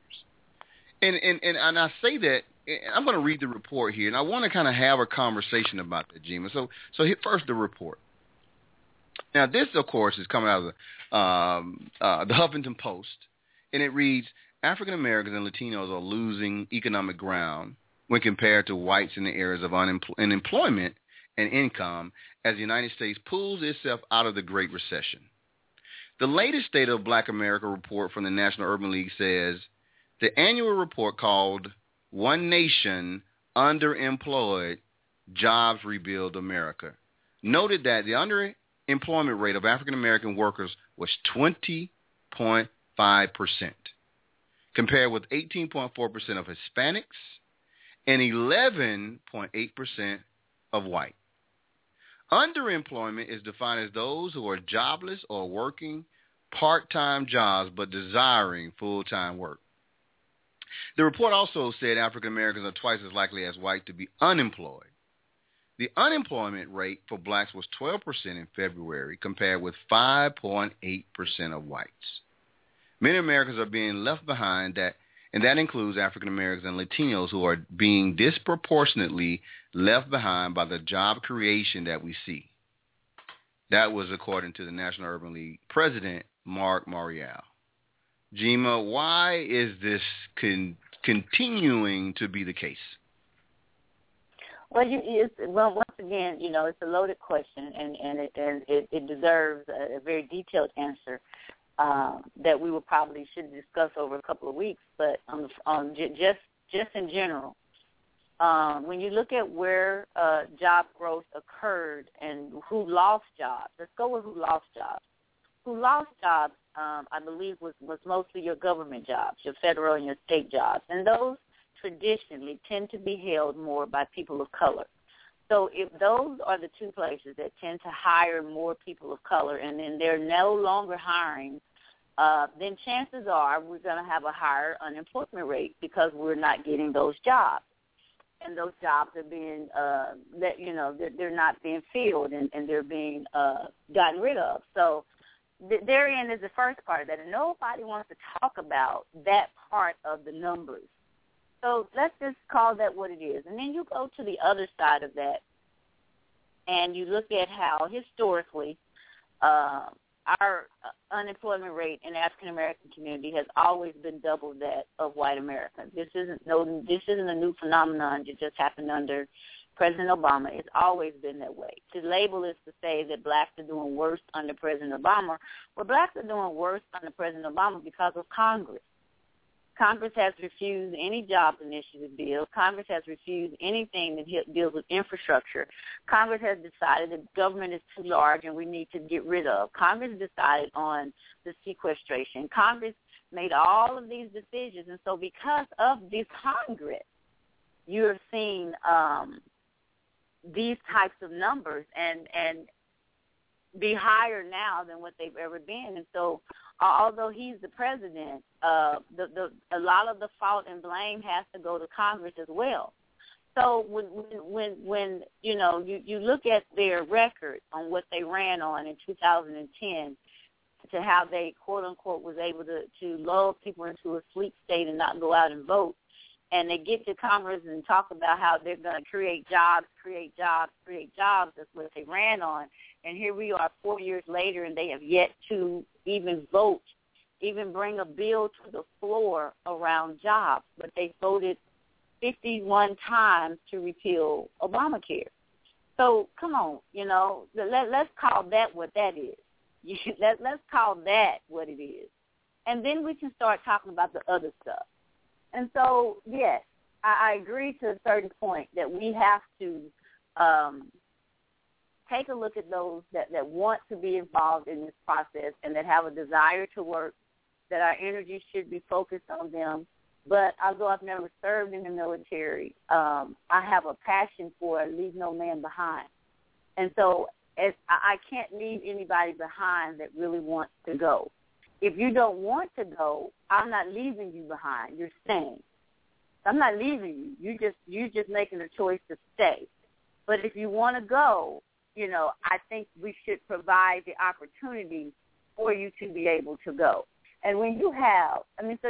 And I say that, I'm going to read the report here, and I want to kind of have a conversation about that, Jima. So first the report. Now, this, of course, is coming out of the Huffington Post, and it reads, African Americans and Latinos are losing economic ground when compared to whites in the areas of unemployment and income as the United States pulls itself out of the Great Recession. The latest State of Black America report from the National Urban League says the annual report called One Nation Underemployed, Jobs Rebuild America noted that the underemployment rate of African American workers was 20.5%. Compared with 18.4% of Hispanics and 11.8% of white. Underemployment is defined as those who are jobless or working part-time jobs but desiring full-time work. The report also said African Americans are twice as likely as white to be unemployed. The unemployment rate for blacks was 12% in February compared with 5.8% of whites. Many Americans are being left behind, and that includes African Americans and Latinos who are being disproportionately left behind by the job creation that we see. That was according to the National Urban League president, Mark Morial. Jima, why is this continuing to be the case? Well, once again, it's a loaded question, and it deserves a very detailed answer. That we should discuss over a couple of weeks, but just in general, when you look at where job growth occurred and who lost jobs, let's go with who lost jobs. Who lost jobs, I believe, was mostly your government jobs, your federal and your state jobs, and those traditionally tend to be held more by people of color. So if those are the two places that tend to hire more people of color, and then they're no longer hiring, then chances are we're going to have a higher unemployment rate because we're not getting those jobs. And those jobs are being, they're not being filled and they're being gotten rid of. So therein is the first part of that. And nobody wants to talk about that part of the numbers. So let's just call that what it is. And then you go to the other side of that, and you look at how historically our unemployment rate in the African-American community has always been double that of white Americans. This isn't a new phenomenon that just happened under President Obama. It's always been that way. To label is to say that blacks are doing worse under President Obama. Well, blacks are doing worse under President Obama because of Congress. Congress has refused any job initiative bill. Congress has refused anything that deals with infrastructure. Congress has decided that government is too large and we need to get rid of. Congress decided on the sequestration. Congress made all of these decisions. And so because of this Congress, you're seeing these types of numbers and be higher now than what they've ever been. And so although he's the president, a lot of the fault and blame has to go to Congress as well. So when you look at their record on what they ran on in 2010 to how they, quote unquote, was able to lull people into a sleep state and not go out and vote, and they get to Congress and talk about how they're going to create jobs. That's what they ran on. And here we are 4 years later, and they have yet to even vote, even bring a bill to the floor around jobs. But they voted 51 times to repeal Obamacare. So come on, let's call that what that is. Let's call that what it is. And then we can start talking about the other stuff. And so, yes, I agree to a certain point that we have to take a look at those that want to be involved in this process and that have a desire to work, that our energy should be focused on them. But although I've never served in the military, I have a passion for leave no man behind. And so I can't leave anybody behind that really wants to go. If you don't want to go, I'm not leaving you behind. You're staying. I'm not leaving you. You're just making a choice to stay. But if you want to go, I think we should provide the opportunity for you to be able to go. And when you have,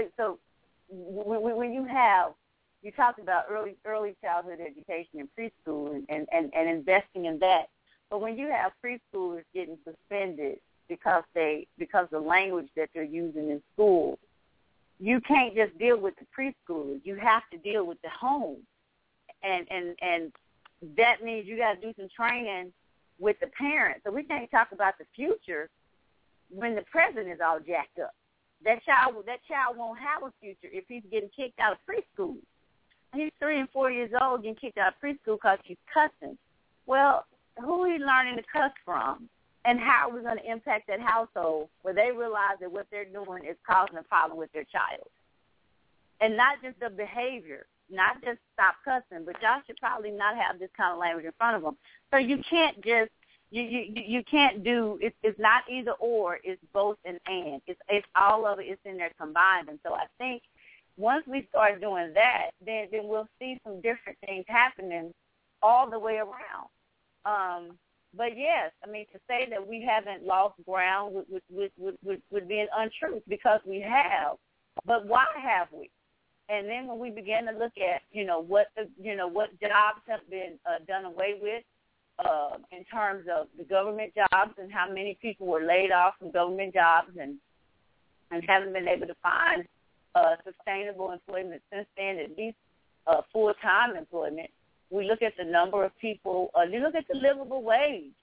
when you have, you talked about early childhood education and preschool and investing in that. But when you have preschoolers getting suspended because the language that they're using in school, you can't just deal with the preschoolers. You have to deal with the home, and that means you got to do some training with the parents. So we can't talk about the future when the president is all jacked up. That child won't have a future if he's getting kicked out of preschool. He's 3 and 4 years old getting kicked out of preschool because he's cussing. Well, who are you learning to cuss from? And how are we going to impact that household where they realize that what they're doing is causing a problem with their child? And not just the behavior, not just stop cussing, but y'all should probably not have this kind of language in front of them. So you can't just, you can't do, it's not either or, it's both and. It's all of it, it's in there combined. And so I think once we start doing that, then we'll see some different things happening all the way around. But yes, to say that we haven't lost ground would be an untruth because we have. But why have we? And then when we begin to look at, what jobs have been done away with in terms of the government jobs and how many people were laid off from government jobs and haven't been able to find sustainable employment since then, at least full-time employment. We look at the number of people. You look at the livable wage.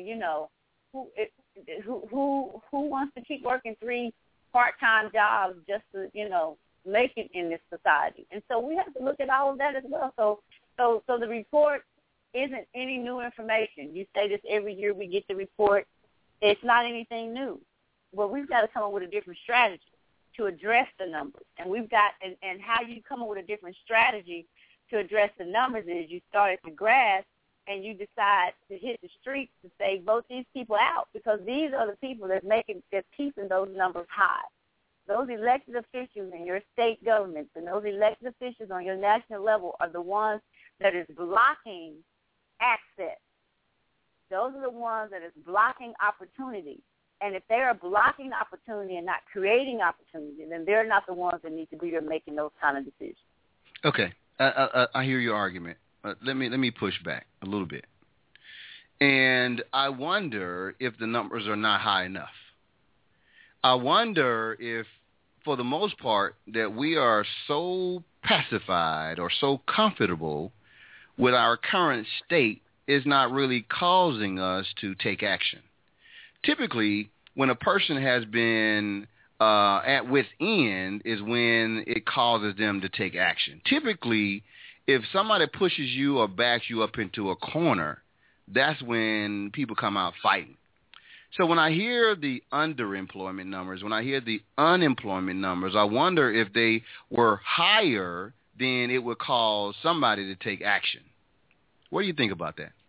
Who wants to keep working 3 part-time jobs just to make it in this society? And so we have to look at all of that as well. So the report isn't any new information. You say this every year. We get the report. It's not anything new. Well, we've got to come up with a different strategy to address the numbers. And we've got and how you come up with a different strategy to address the numbers is you start at the grass and you decide to hit the streets to say, vote these people out, because these are the people that's keeping those numbers high. Those elected officials in your state governments and those elected officials on your national level are the ones that is blocking access. Those are the ones that is blocking opportunity. And if they are blocking opportunity and not creating opportunity, then they're not the ones that need to be there making those kind of decisions. Okay. I hear your argument. Let me push back a little bit. And I wonder if the numbers are not high enough. I wonder if, for the most part, that we are so pacified or so comfortable with our current state is not really causing us to take action. Typically, when a person has been at wit's end is when it causes them to take action. Typically, if somebody pushes you or backs you up into a corner, that's when people come out fighting. So when I hear the underemployment numbers, when I hear the unemployment numbers, I wonder if they were higher, then it would cause somebody to take action. What do you think about that?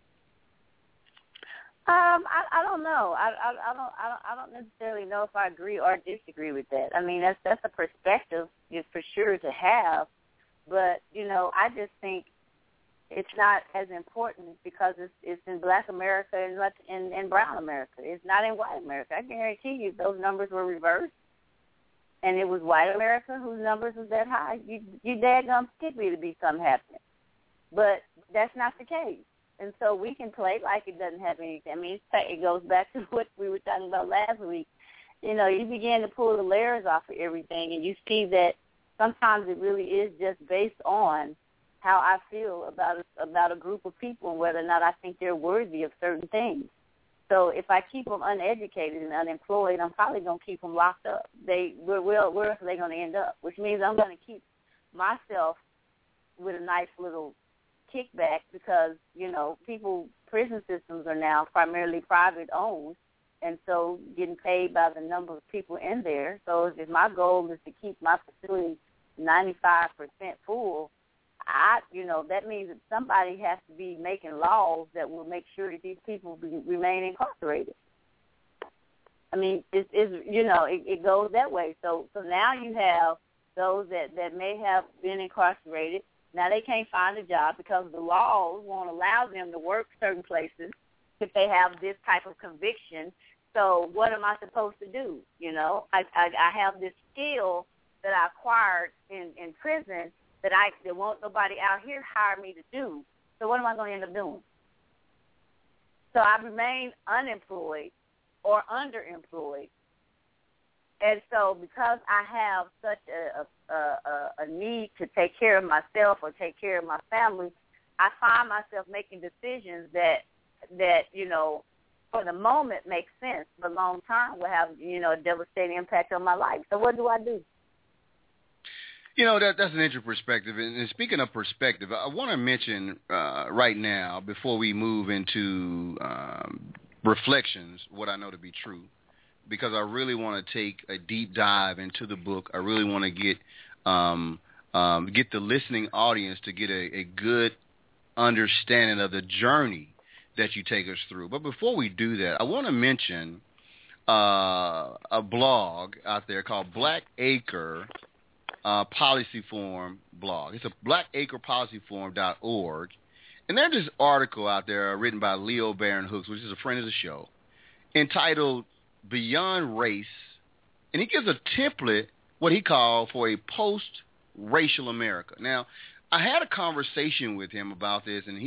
I don't know. I don't necessarily know if I agree or disagree with that. I mean, that's a perspective, is for sure to have, but I just think it's not as important because it's in Black America and in Brown America. It's not in White America. I guarantee you those numbers were reversed, and it was White America whose numbers was that high. You daggum particularly to be something happening, but that's not the case. And so we can play like it doesn't have anything. I mean, it goes back to what we were talking about last week. You begin to pull the layers off of everything, and you see that sometimes it really is just based on how I feel about a group of people and whether or not I think they're worthy of certain things. So if I keep them uneducated and unemployed, I'm probably going to keep them locked up. Where are they going to end up? Which means I'm going to keep myself with a nice little kickback because, prison systems are now primarily private owned, and so getting paid by the number of people in there. So if my goal is to keep my facility 95% full, that means that somebody has to be making laws that will make sure that these people remain incarcerated. I mean, it goes that way. So now you have those that may have been incarcerated. Now they can't find a job because the laws won't allow them to work certain places if they have this type of conviction. So what am I supposed to do? I have this skill that I acquired in prison that won't nobody out here hire me to do. So what am I going to end up doing? So I remain unemployed or underemployed. And so because I have such a need to take care of myself or take care of my family, I find myself making decisions that for the moment make sense, but long term will have, a devastating impact on my life. So what do I do? That's an interesting perspective. And speaking of perspective, I want to mention right now, before we move into reflections, what I know to be true, because I really want to take a deep dive into the book. I really want to get the listening audience to get a good understanding of the journey that you take us through. But before we do that, I want to mention a blog out there called Black Acre Policy Forum blog. It's a blackacrepolicyforum.org. And there's this article out there written by Leo Baron Hooks, which is a friend of the show, entitled Beyond Race. And he gives a template, what he called, for a post-racial America. Now, I had a conversation with him about this, and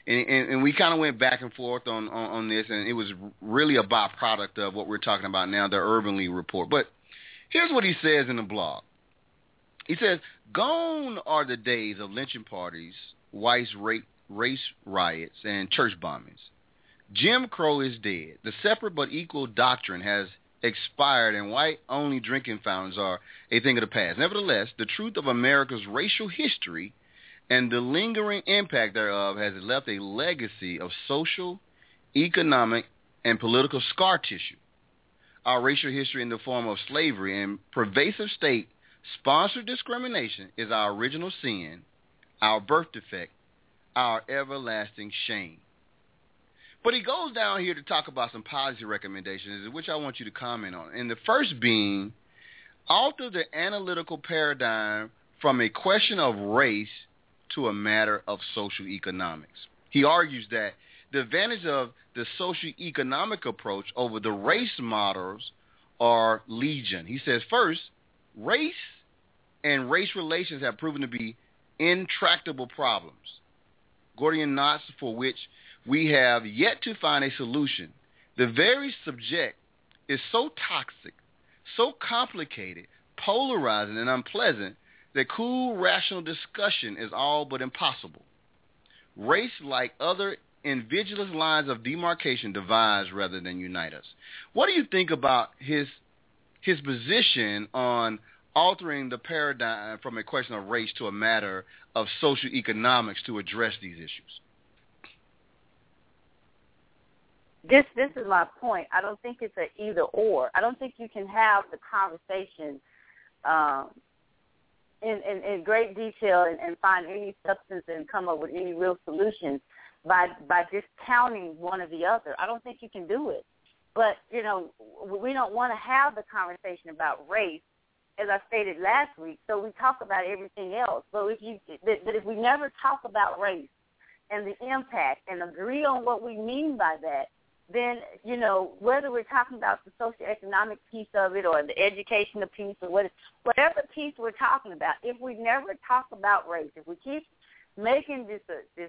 we kind of went back and forth on this, and it was really a byproduct of what we're talking about now, the Urban League report. But here's what he says in the blog. He says, "Gone are the days of lynching parties, white race riots, and church bombings. Jim Crow is dead. The separate but equal doctrine has expired, and white-only drinking fountains are a thing of the past. Nevertheless, the truth of America's racial history and the lingering impact thereof has left a legacy of social, economic, and political scar tissue. Our racial history in the form of slavery and pervasive state-sponsored discrimination is our original sin, our birth defect, our everlasting shame." But he goes down here to talk about some policy recommendations, which I want you to comment on. And the first being, alter the analytical paradigm from a question of race to a matter of social economics. He argues that the advantage of the socio-economic approach over the race models are legion. He says, first, race and race relations have proven to be intractable problems, Gordian knots for which we have yet to find a solution. The very subject is so toxic, so complicated, polarizing, and unpleasant that cool, rational discussion is all but impossible. Race, like other invidious lines of demarcation, divides rather than unite us. What do you think about his his position on altering the paradigm from a question of race to a matter of social economics to address these issues. This is my point. I don't think it's an either or. I don't think you can have the conversation in great detail and find any substance and come up with any real solutions by discounting one or the other. I don't think you can do it. But, you know, we don't want to have the conversation about race, as I stated last week, so we talk about everything else. But if we never talk about race and the impact and agree on what we mean by that, then, you know, whether we're talking about the socioeconomic piece of it or the educational piece or whatever piece we're talking about, if we never talk about race, if we keep making this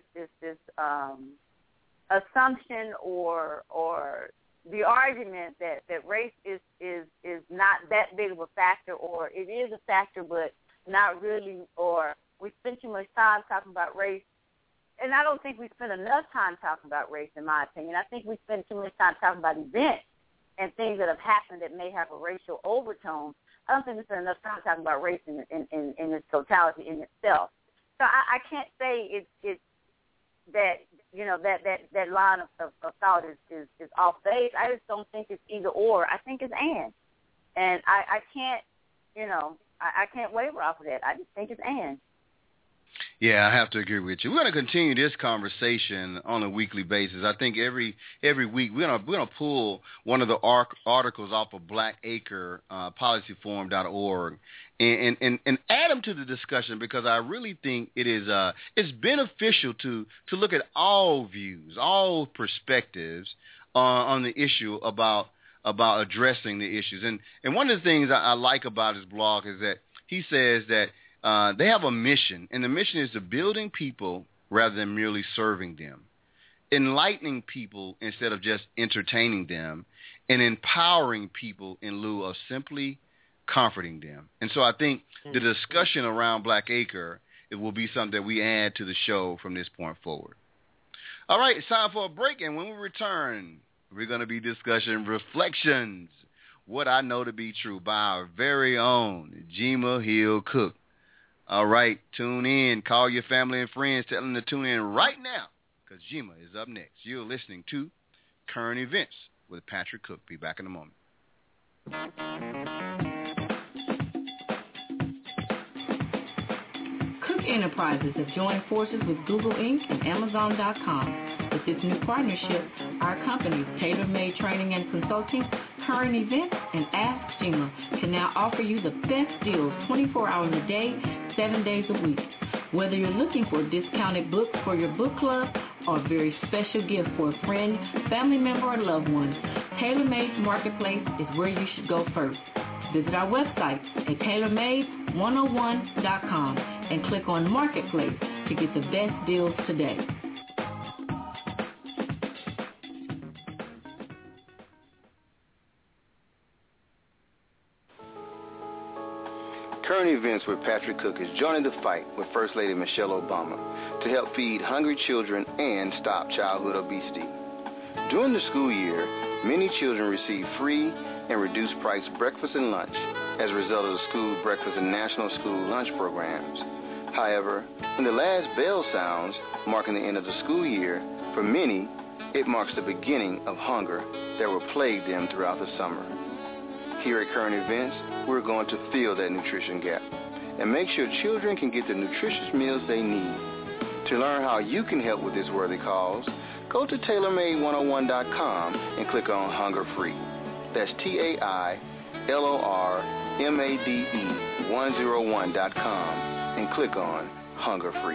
assumption or the argument that race is not that big of a factor, or it is a factor but not really, or we spend too much time talking about race. And I don't think we spend enough time talking about race, in my opinion. I think we spend too much time talking about events and things that have happened that may have a racial overtone. I don't think we spend enough time talking about race in its totality in itself. So I can't say it's that, you know, that line of thought is off base. I just don't think it's either or. I think it's and. And I can't, you know, I can't waver off of that. I just think it's and. Yeah, I have to agree with you. We're going to continue this conversation on a weekly basis. I think every week we're going to pull one of the articles off of Blackacre, policyforum.org, and add them to the discussion, because I really think it is it's beneficial to look at all views, all perspectives on the issue about addressing the issues. And one of the things I like about his blog is that he says that they have a mission, and the mission is to building people rather than merely serving them, enlightening people instead of just entertaining them, and empowering people in lieu of simply comforting them. And so I think the discussion around Blackacre, it will be something that we add to the show from this point forward. All right, it's time for a break, and when we return, we're going to be discussing Reflections, What I Know to Be True, by our very own Jima Hill Cook. All right, tune in. Call your family and friends. Tell them to tune in right now, because Jima is up next. You're listening to Current Events with Patrick Cook. Be back in a moment. Cook Enterprises have joined forces with Google Inc. and Amazon.com. With this new partnership, our companies, Tailor Made Training and Consulting, Current Events, and Ask Jima, can now offer you the best deals 24 hours a day, 7 days a week. Whether you're looking for a discounted book for your book club or a very special gift for a friend, family member, or loved one, Tailor Made Marketplace is where you should go first. Visit our website at tailormade101.com and click on Marketplace to get the best deals today. Current Events with Patrick Cook is joining the fight with First Lady Michelle Obama to help feed hungry children and stop childhood obesity. During the school year, many children receive free and reduced price breakfast and lunch as a result of the school breakfast and national school lunch programs. However, when the last bell sounds, marking the end of the school year, for many, it marks the beginning of hunger that will plague them throughout the summer. Here at Current Events, we're going to fill that nutrition gap and make sure children can get the nutritious meals they need. To learn how you can help with this worthy cause, go to TailorMade101.com and click on Hunger Free. That's TailorMade101.com and click on Hunger Free.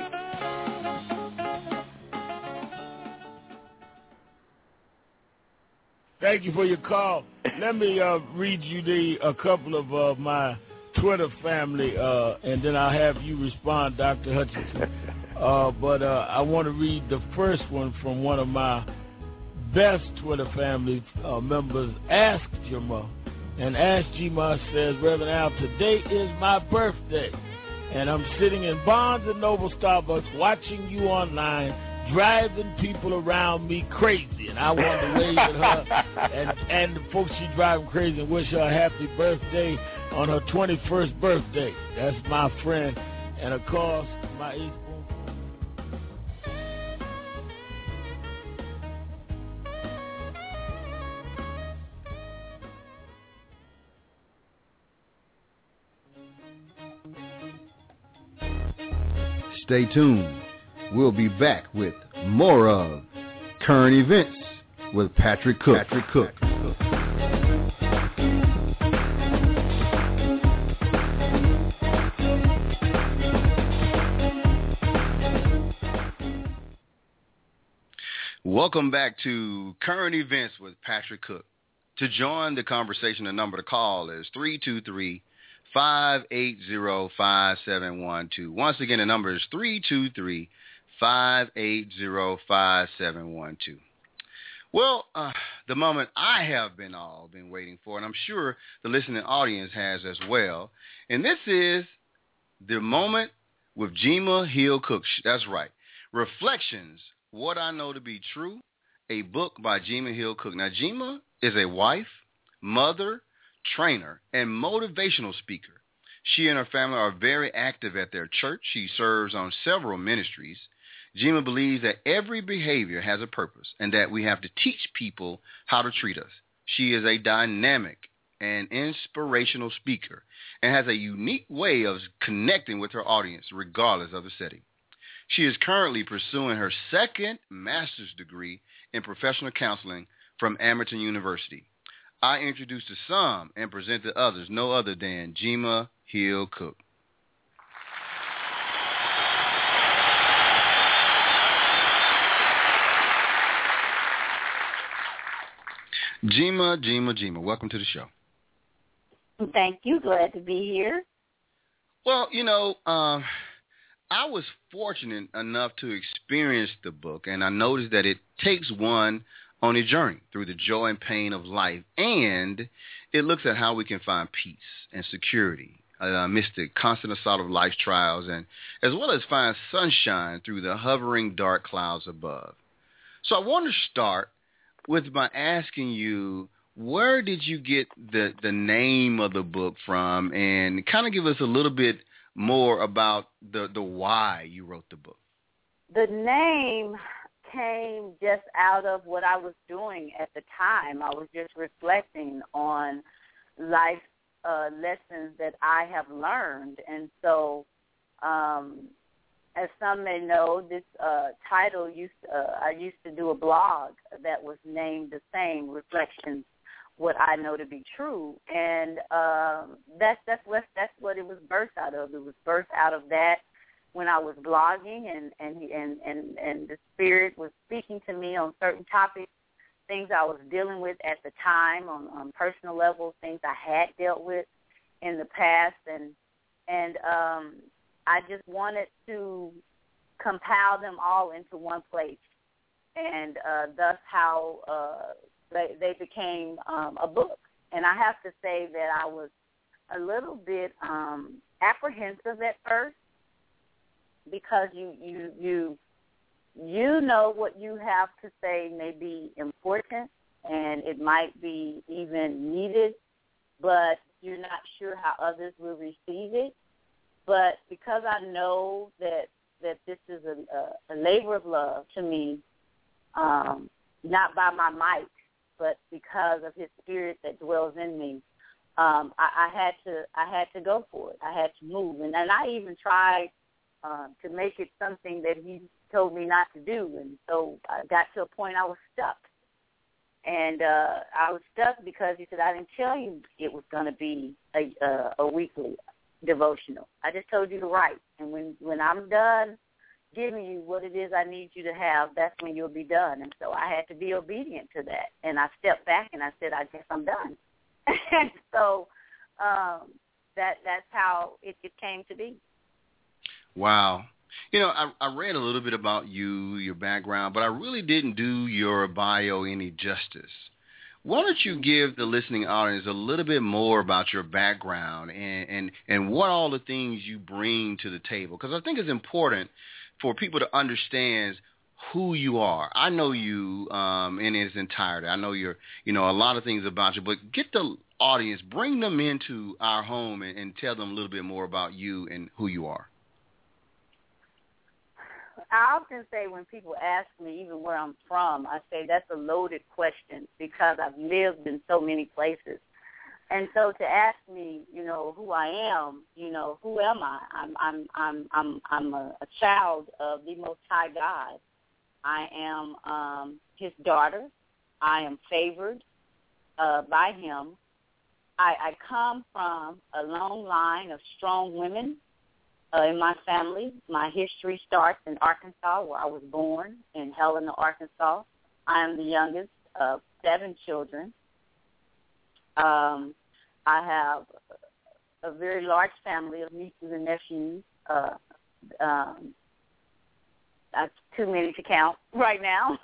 Thank you for your call. Let me read you a couple of my Twitter family, and then I'll have you respond, Dr. Hutchinson. But I want to read the first one from one of my best Twitter family members, Ask Jima. And Ask Jima says, Reverend Al, today is my birthday, and I'm sitting in Barnes & Noble Starbucks watching you online driving people around me crazy, and I want to wave at her and the folks she driving crazy and wish her a happy birthday on her 21st birthday. That's my friend, and of course, my East Boone. Stay tuned. We'll be back with more of Current Events with Patrick Cook. Welcome back to Current Events with Patrick Cook. To join the conversation, the number to call is 323-580-5712. Once again, the number is 323-580-5712. Well, the moment I have been waiting for, and I'm sure the listening audience has as well, and this is the moment with Jemma Hill Cook. That's right. Reflections, What I Know to Be True, a book by Jemma Hill Cook. Now, Jemma is a wife, mother, trainer, and motivational speaker. She and her family are very active at their church. She serves on several ministries. Jemma believes that every behavior has a purpose and that we have to teach people how to treat us. She is a dynamic and inspirational speaker and has a unique way of connecting with her audience regardless of the setting. She is currently pursuing her second master's degree in professional counseling from Amerton University. I introduce to some and present to others no other than Jemma Hill Cook. Jemma, welcome to the show. Thank you. Glad to be here. Well, I was fortunate enough to experience the book, and I noticed that it takes one on a journey through the joy and pain of life, and it looks at how we can find peace and security amidst the constant assault of life's trials, and as well as find sunshine through the hovering dark clouds above. So I want to start with by asking you, where did you get the name of the book from, and kind of give us a little bit more about the why you wrote the book? The name came just out of what I was doing at the time. I was just reflecting on life lessons that I have learned. And so, as some may know, this title I used to do a blog that was named the same, Reflections, What I Know to Be True. And that's what it was birthed out of. It was birthed out of that when I was blogging, and the Spirit was speaking to me on certain topics, things I was dealing with at the time on personal levels, things I had dealt with in the past, and I just wanted to compile them all into one place, and thus how they became a book. And I have to say that I was a little bit apprehensive at first, because you know what you have to say may be important and it might be even needed, but you're not sure how others will receive it. But because I know that this is a labor of love to me, not by my might, but because of His Spirit that dwells in me, I had to go for it. I had to move, and I even tried to make it something that He told me not to do, and so I got to a point I was stuck. And I was stuck because He said, I didn't tell you it was going to be a weekly devotional. I just told you to write, and when I'm done giving you what it is I need you to have, that's when you'll be done. And so I had to be obedient to that, and I stepped back and I said, I guess I'm done. And so that's how it came to be. Wow. I read a little bit about you, your background, but I really didn't do your bio any justice. Why don't you give the listening audience a little bit more about your background and what all the things you bring to the table? Because I think it's important for people to understand who you are. I know you in its entirety. I know a lot of things about you, but get the audience, bring them into our home and tell them a little bit more about you and who you are. I often say when people ask me even where I'm from, I say that's a loaded question because I've lived in so many places. And so to ask me, who I am, who am I? I'm a child of the Most High God. I am His daughter. I am favored by Him. I come from a long line of strong women in my family. My history starts in Arkansas, where I was born, in Helena, Arkansas. I am the youngest of 7 children. I have a very large family of nieces and nephews. That's too many to count right now.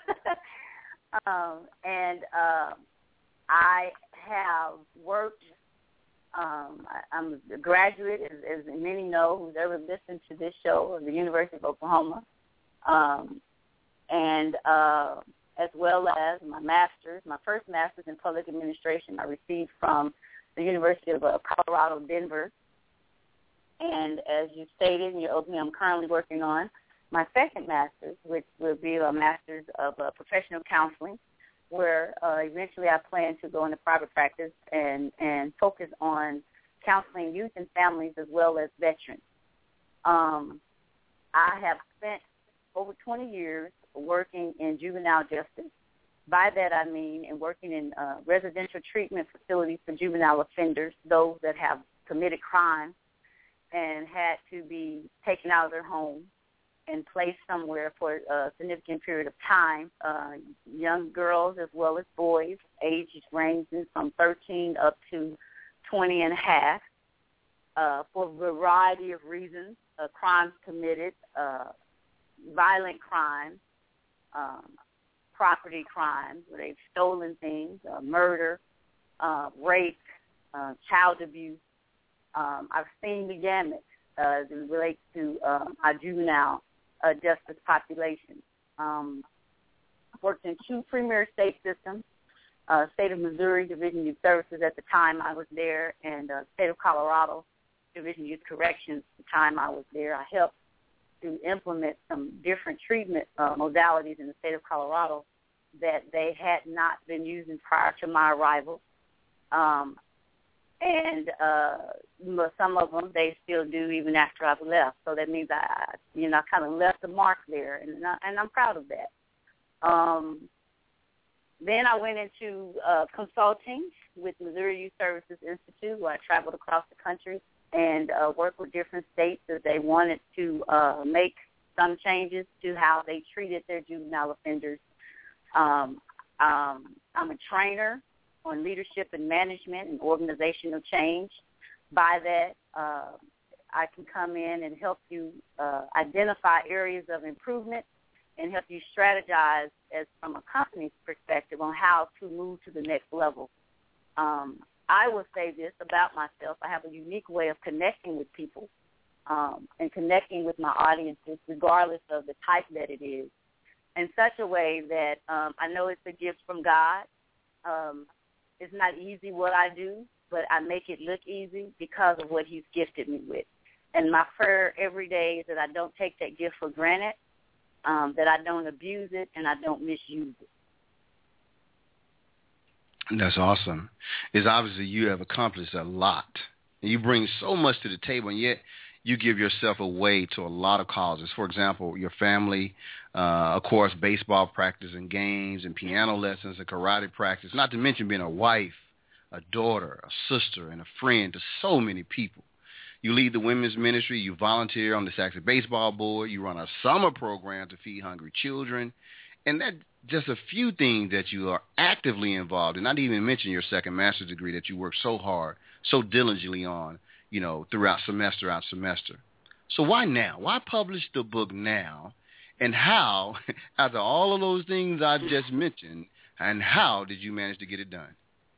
And I have worked. I'm a graduate, as many know who's ever listened to this show, of the University of Oklahoma. And as well as my master's. My first master's in public administration I received from the University of Colorado, Denver. And as you stated in your opening, I'm currently working on my second master's, which will be a master's of professional counseling, where eventually I plan to go into private practice and focus on counseling youth and families as well as veterans. I have spent over 20 years working in juvenile justice. By that I mean in working in residential treatment facilities for juvenile offenders, those that have committed crimes and had to be taken out of their home and placed somewhere for a significant period of time, young girls as well as boys, ages ranging from 13 up to 20 and a half, for a variety of reasons, crimes committed, violent crimes, property crimes, where they've stolen things, murder, rape, child abuse. I've seen the gamut as it relates to our juvenile justice population. Worked in 2 premier state systems, State of Missouri Division of Youth Services at the time I was there, and State of Colorado Division of Youth Corrections at the time I was there. I helped to implement some different treatment modalities in the state of Colorado that they had not been using prior to my arrival. And some of them they still do even after I've left. So that means I kind of left a mark there, and I'm proud of that. Then I went into consulting with Missouri Youth Services Institute, where I traveled across the country and worked with different states as they wanted to make some changes to how they treated their juvenile offenders. I'm a trainer on leadership and management and organizational change. By that, I can come in and help you identify areas of improvement and help you strategize from a company's perspective on how to move to the next level. I will say this about myself. I have a unique way of connecting with people and connecting with my audiences, regardless of the type that it is, in such a way that I know it's a gift from God. It's not easy what I do, but I make it look easy because of what He's gifted me with. And my prayer every day is that I don't take that gift for granted, that I don't abuse it, and I don't misuse it. That's awesome. It's obviously you have accomplished a lot. You bring so much to the table, and yet you give yourself away to a lot of causes. For example, your family, of course, baseball practice and games and piano lessons and karate practice, not to mention being a wife, a daughter, a sister, and a friend to so many people. You lead the women's ministry. You volunteer on the Saxon Baseball Board. You run a summer program to feed hungry children. And that's just a few things that you are actively involved in, not even mention your second master's degree that you work so hard, so diligently on, throughout semester out semester. So why now? Why publish the book now? And how, after all of those things I've just mentioned, and how did you manage to get it done?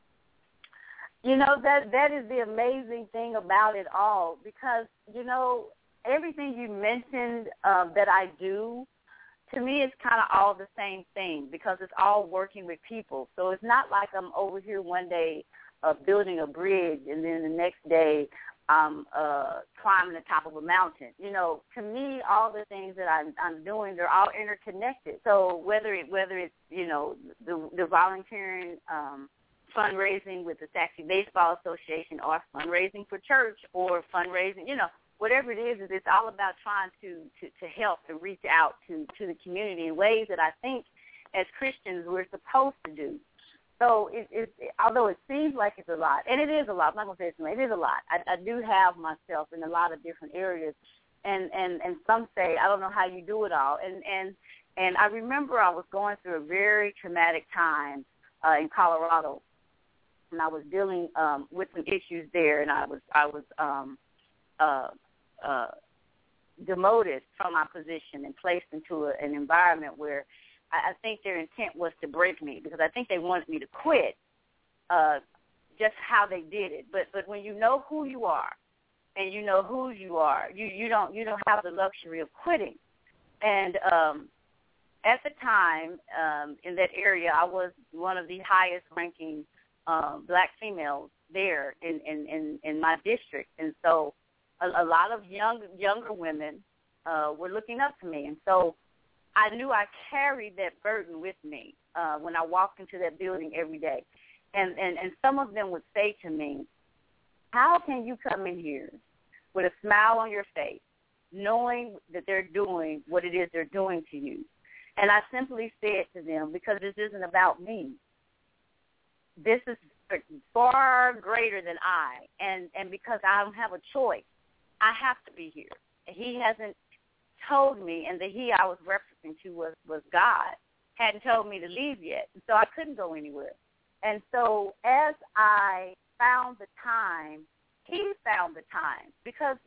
That is the amazing thing about it all, because, everything you mentioned that I do, to me, it's kind of all the same thing because it's all working with people. So it's not like I'm over here one day building a bridge and then the next day I'm climbing the top of a mountain. You know, to me, all the things that I'm doing, they're all interconnected. So whether it's you know, the volunteering fundraising with the Saxby Baseball Association or fundraising for church or fundraising, you know, whatever it is, it's all about trying to help and reach out to the community in ways that I think as Christians we're supposed to do. So although it seems like it's a lot, and it is a lot, I'm not going to say it's it is a lot. I do have myself in a lot of different areas, and some say, I don't know how you do it all. And I remember I was going through a very traumatic time in Colorado, and I was dealing with some issues there, and I was demoted from my position and placed into an environment where I think their intent was to break me because I think they wanted me to quit, just how they did it. But when you know who you are and you know whose you are, you don't have the luxury of quitting. And at the time in that area, I was one of the highest ranking black females there in my district, and so a lot of younger women were looking up to me, and so I knew I carried that burden with me when I walked into that building every day. And some of them would say to me, how can you come in here with a smile on your face, knowing that they're doing what it is they're doing to you? And I simply said to them, because this isn't about me. This is far greater than I. And because I don't have a choice, I have to be here. He hasn't told me, and the he I was referencing to was God, hadn't told me to leave yet, so I couldn't go anywhere. And so as I found the time, he found the time, because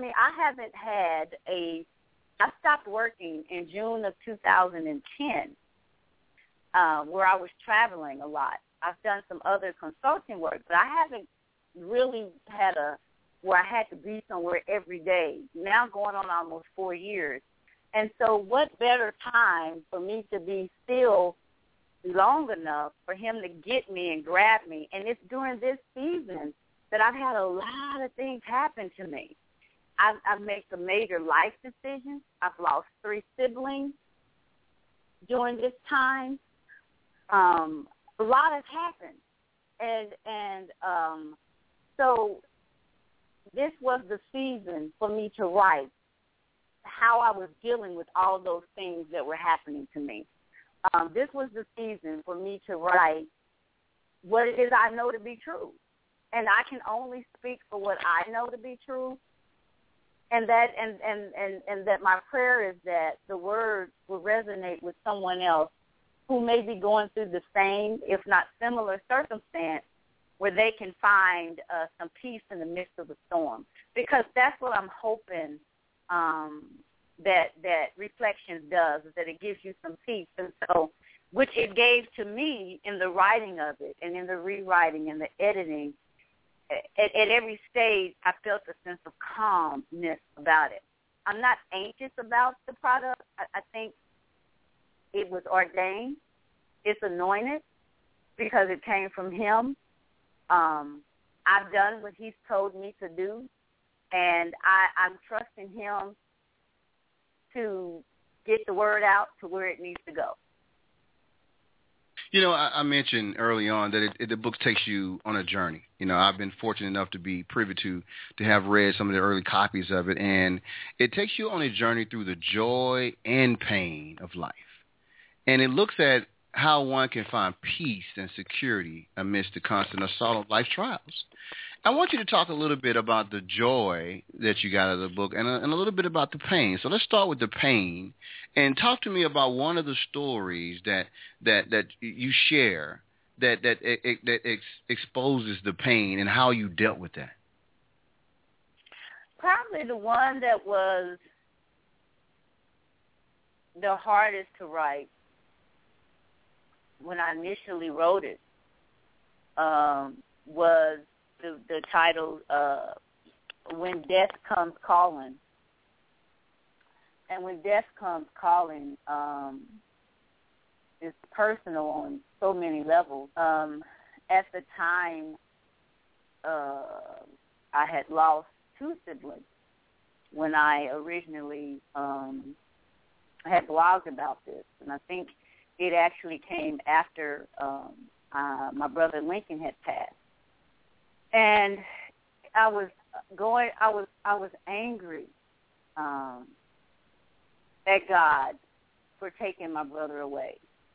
I stopped working in June of 2010, where I was traveling a lot. I've done some other consulting work, but I haven't really had where I had to be somewhere every day, now going on almost 4 years. And so what better time for me to be still long enough for him to get me and grab me? And it's during this season that I've had a lot of things happen to me. I've made some major life decisions. I've lost 3 siblings during this time. A lot has happened. And so this was the season for me to write how I was dealing with all those things that were happening to me. This was the season for me to write what it is I know to be true. And I can only speak for what I know to be true. And that my prayer is that the word will resonate with someone else who may be going through the same, if not similar, circumstance, where they can find some peace in the midst of the storm. Because that's what I'm hoping that Reflections does, is that it gives you some peace. And so, which it gave to me in the writing of it and in the rewriting and the editing. At every stage, I felt a sense of calmness about it. I'm not anxious about the product. I think it was ordained. It's anointed because it came from him. I've done what he's told me to do, and I'm trusting him to get the word out to where it needs to go. You know, I mentioned early on that the book takes you on a journey. You know, I've been fortunate enough to be privy to have read some of the early copies of it, and it takes you on a journey through the joy and pain of life. And it looks at how one can find peace and security amidst the constant assault of life trials. I want you to talk a little bit about the joy that you got out of the book and a little bit about the pain. So let's start with the pain and talk to me about one of the stories that you share that exposes the pain and how you dealt with that. Probably the one that was the hardest to write when I initially wrote it was the title, When Death Comes Calling. And when death comes calling, it's personal on so many levels. At the time, I had lost 2 siblings when I originally had blogged about this. And I think it actually came after my brother Lincoln had passed. And I was angry at God for taking my brother away,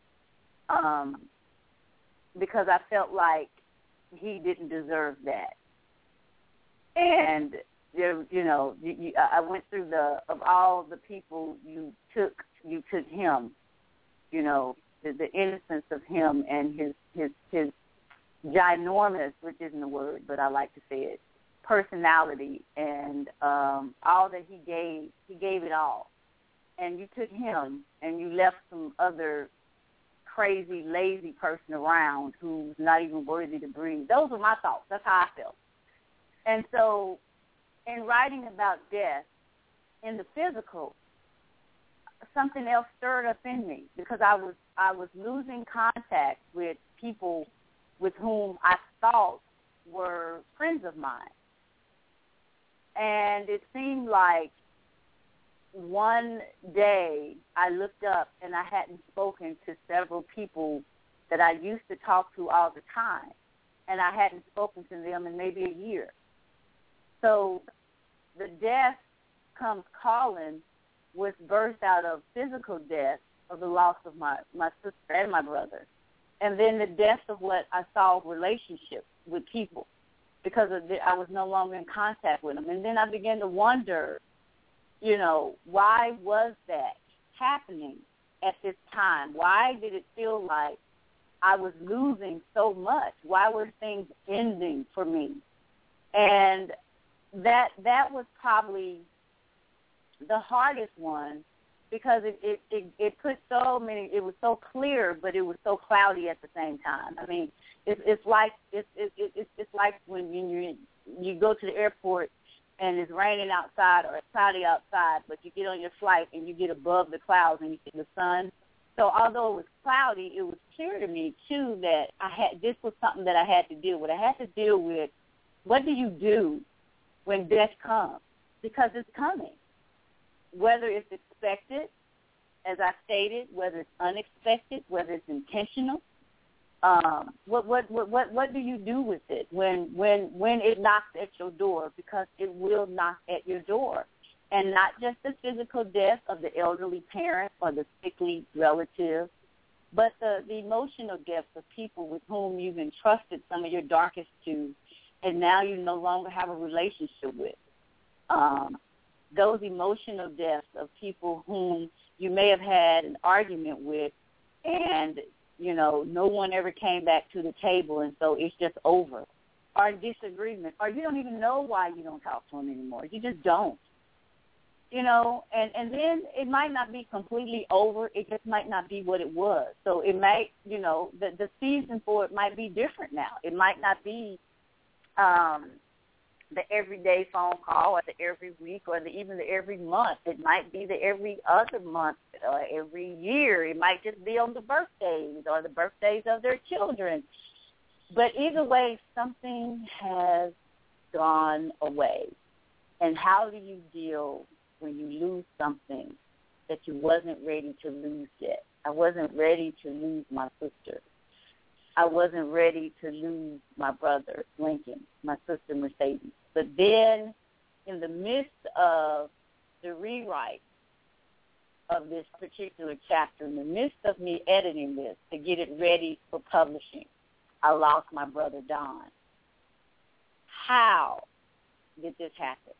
because I felt like he didn't deserve that. And I went through of all the people you took him. The innocence of him and his ginormous, which isn't a word, but I like to say it, personality and all that he gave it all. And you took him and you left some other crazy, lazy person around who's not even worthy to breathe. Those were my thoughts. That's how I felt. And so in writing about death in the physical, something else stirred up in me, because I was losing contact with people with whom I thought were friends of mine. And it seemed like one day I looked up and I hadn't spoken to several people that I used to talk to all the time, and I hadn't spoken to them in maybe a year. So the death comes calling was birthed out of physical death, of the loss of my sister and my brother, and then the death of what I saw relationships with people, because I was no longer in contact with them. And then I began to wonder, why was that happening at this time? Why did it feel like I was losing so much? Why were things ending for me? And that was probably the hardest one, because it put so many. It was so clear, but it was so cloudy at the same time. I mean, it's like when you go to the airport and it's raining outside or it's cloudy outside, but you get on your flight and you get above the clouds and you see the sun. So although it was cloudy, it was clear to me too that this was something that I had to deal with. I had to deal with, what do you do when death comes? Because it's coming. Whether it's expected, as I stated, whether it's unexpected, whether it's intentional, what do you do with it when it knocks at your door? Because it will knock at your door, and not just the physical death of the elderly parent or the sickly relative, but the emotional deaths of people with whom you've entrusted some of your darkest to, and now you no longer have a relationship with. Those emotional deaths of people whom you may have had an argument with, and, no one ever came back to the table, and so it's just over. Or disagreement, or you don't even know why you don't talk to them anymore. You just don't. And then it might not be completely over. It just might not be what it was. So it might, the season for it might be different now. It might not be the everyday phone call, or the every week, or even the every month. It might be the every other month, or every year. It might just be on the birthdays or the birthdays of their children. But either way, something has gone away. And how do you deal when you lose something that you wasn't ready to lose yet? I wasn't ready to lose my sister. I wasn't ready to lose my brother, Lincoln, my sister, Mercedes. But then, in the midst of the rewrite of this particular chapter, in the midst of me editing this to get it ready for publishing, I lost my brother, Don. How did this happen?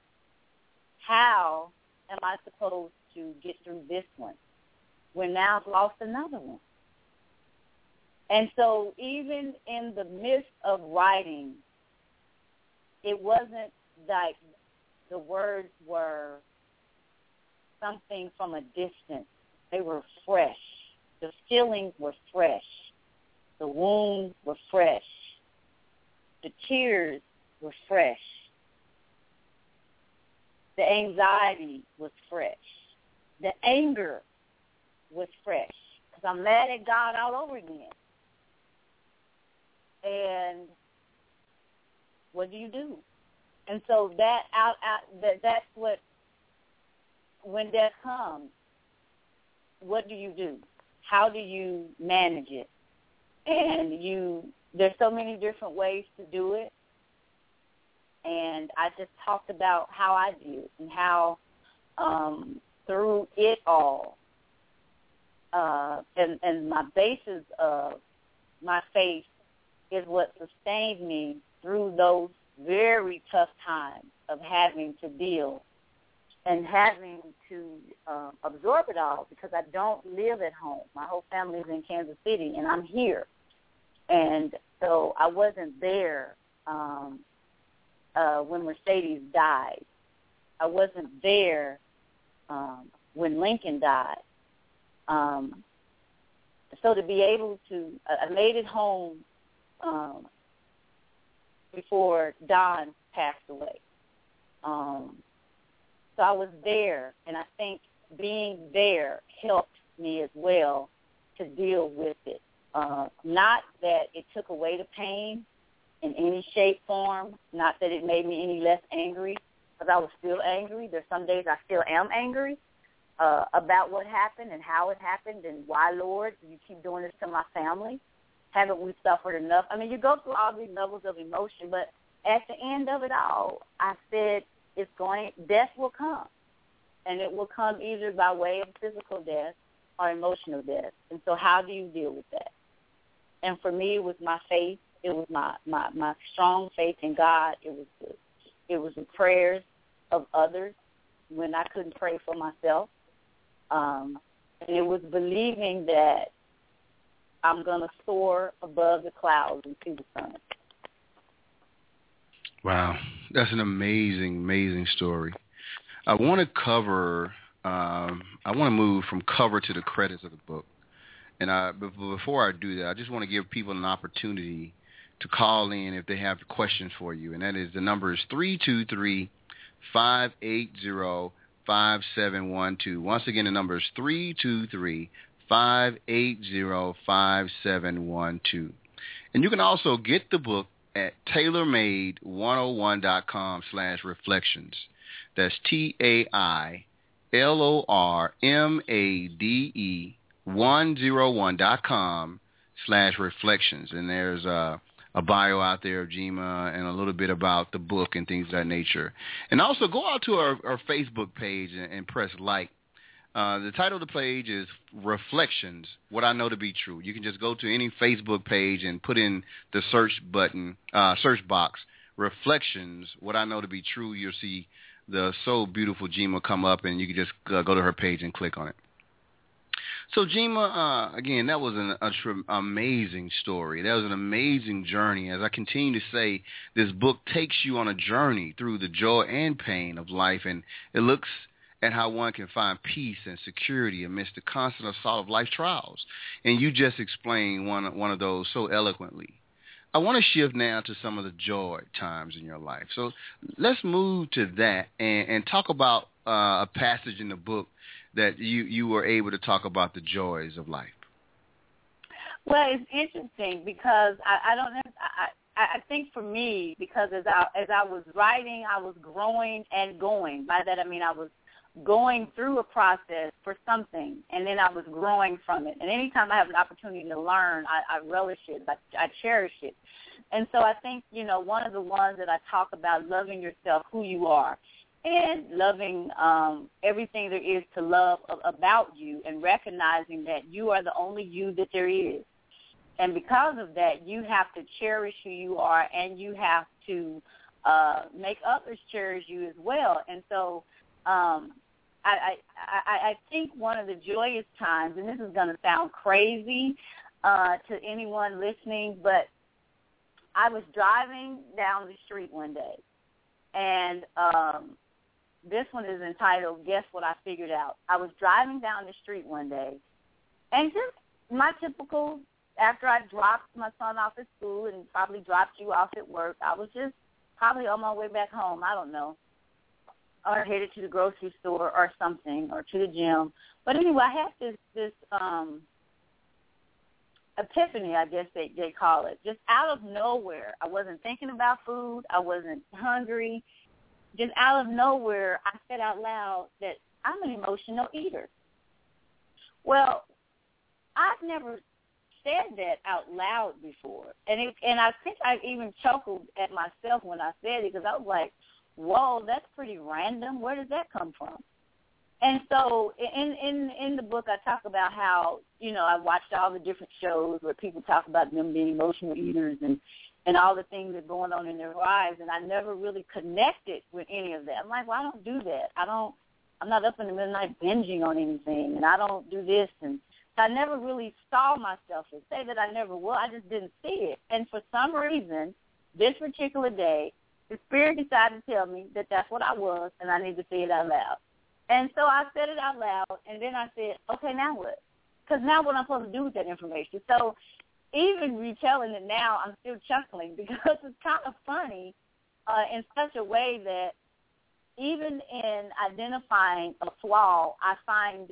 How am I supposed to get through this one when now I've lost another one? And so even in the midst of writing, it wasn't like the words were something from a distance. They were fresh. The feelings were fresh. The wounds were fresh. The tears were fresh. The anxiety was fresh. the anger was fresh because I'm mad at God all over again. And what do you do? And so that's what, when death comes, what do you do? How do you manage it? And there's so many different ways to do it. And I just talked about how I do it and how through it all, and my basis of my faith is what sustained me through those very tough times of having to deal and having to absorb it all, because I don't live at home. My whole family is in Kansas City, and I'm here. And so I wasn't there when Mercedes died. I wasn't there when Lincoln died. So to be able to, I made it home before Don passed away. So I was there, and I think being there helped me as well to deal with it. Not that it took away the pain in any shape, form, not that it made me any less angry, because I was still angry. There's some days I still am angry about what happened and how it happened and why, Lord, you keep doing this to my family. Haven't we suffered enough? I mean, you go through all these levels of emotion, but at the end of it all, I said, death will come. And it will come either by way of physical death or emotional death. And so how do you deal with that? And for me, it was my faith. It was my strong faith in God. It was the prayers of others when I couldn't pray for myself. And it was believing that I'm going to soar above the clouds and see the sun. Wow. That's an amazing, amazing story. I want to move from cover to the credits of the book. And before I do that, I just want to give people an opportunity to call in if they have questions for you. And that is, the number is 323-580-5712. Once again, the number is 323-580-5712. And you can also get the book at tailormade101.com/reflections. That's TAILORMADE101.com/reflections. And there's a bio out there of Jima and a little bit about the book and things of that nature. And also go out to our Facebook page and press like. The title of the page is Reflections, What I Know to Be True. You can just go to any Facebook page and put in the search box, Reflections, What I Know to Be True. You'll see the So Beautiful Jima come up, and you can just go to her page and click on it. So Jima, again, that was an amazing story. That was an amazing journey. As I continue to say, this book takes you on a journey through the joy and pain of life, and it looks at how one can find peace and security amidst the constant assault of life's trials. And you just explained one of those so eloquently. I want to shift now to some of the joy times in your life. So let's move to that and talk about a passage in the book that you were able to talk about the joys of life. Well, it's interesting because I think for me, because as I was writing, I was growing and going. By that I mean I was going through a process for something, and then I was growing from it. And anytime I have an opportunity to learn, I relish it. I cherish it. And so I think, one of the ones that I talk about, loving yourself, who you are, and loving everything there is to love about you, and recognizing that you are the only you that there is. And because of that, you have to cherish who you are, and you have to make others cherish you as well. And so I think one of the joyous times, and this is going to sound crazy to anyone listening, but I was driving down the street one day, and this one is entitled, Guess What I Figured Out. I was driving down the street one day, and just my typical, after I dropped my son off at school and probably dropped you off at work, I was just probably on my way back home, I don't know. or headed to the grocery store or something, or to the gym. But anyway, I had this epiphany, I guess they call it, just out of nowhere. I wasn't thinking about food. I wasn't hungry. Just out of nowhere, I said out loud that I'm an emotional eater. Well, I've never said that out loud before. And I think I even chuckled at myself when I said it, because I was like, whoa, that's pretty random. Where does that come from? And so in the book, I talk about how, I watched all the different shows where people talk about them being emotional eaters and all the things that are going on in their lives, and I never really connected with any of that. I'm like, well, I don't do that. I'm not up in the middle of the night binging on anything, and I don't do this. And so I never really saw myself and say that I never will. I just didn't see it. And for some reason, this particular day, the Spirit decided to tell me that that's what I was, and I need to say it out loud. And so I said it out loud, and then I said, okay, now what? Because now what am I supposed to do with that information? So even retelling it now, I'm still chuckling because it's kind of funny in such a way that even in identifying a flaw, I find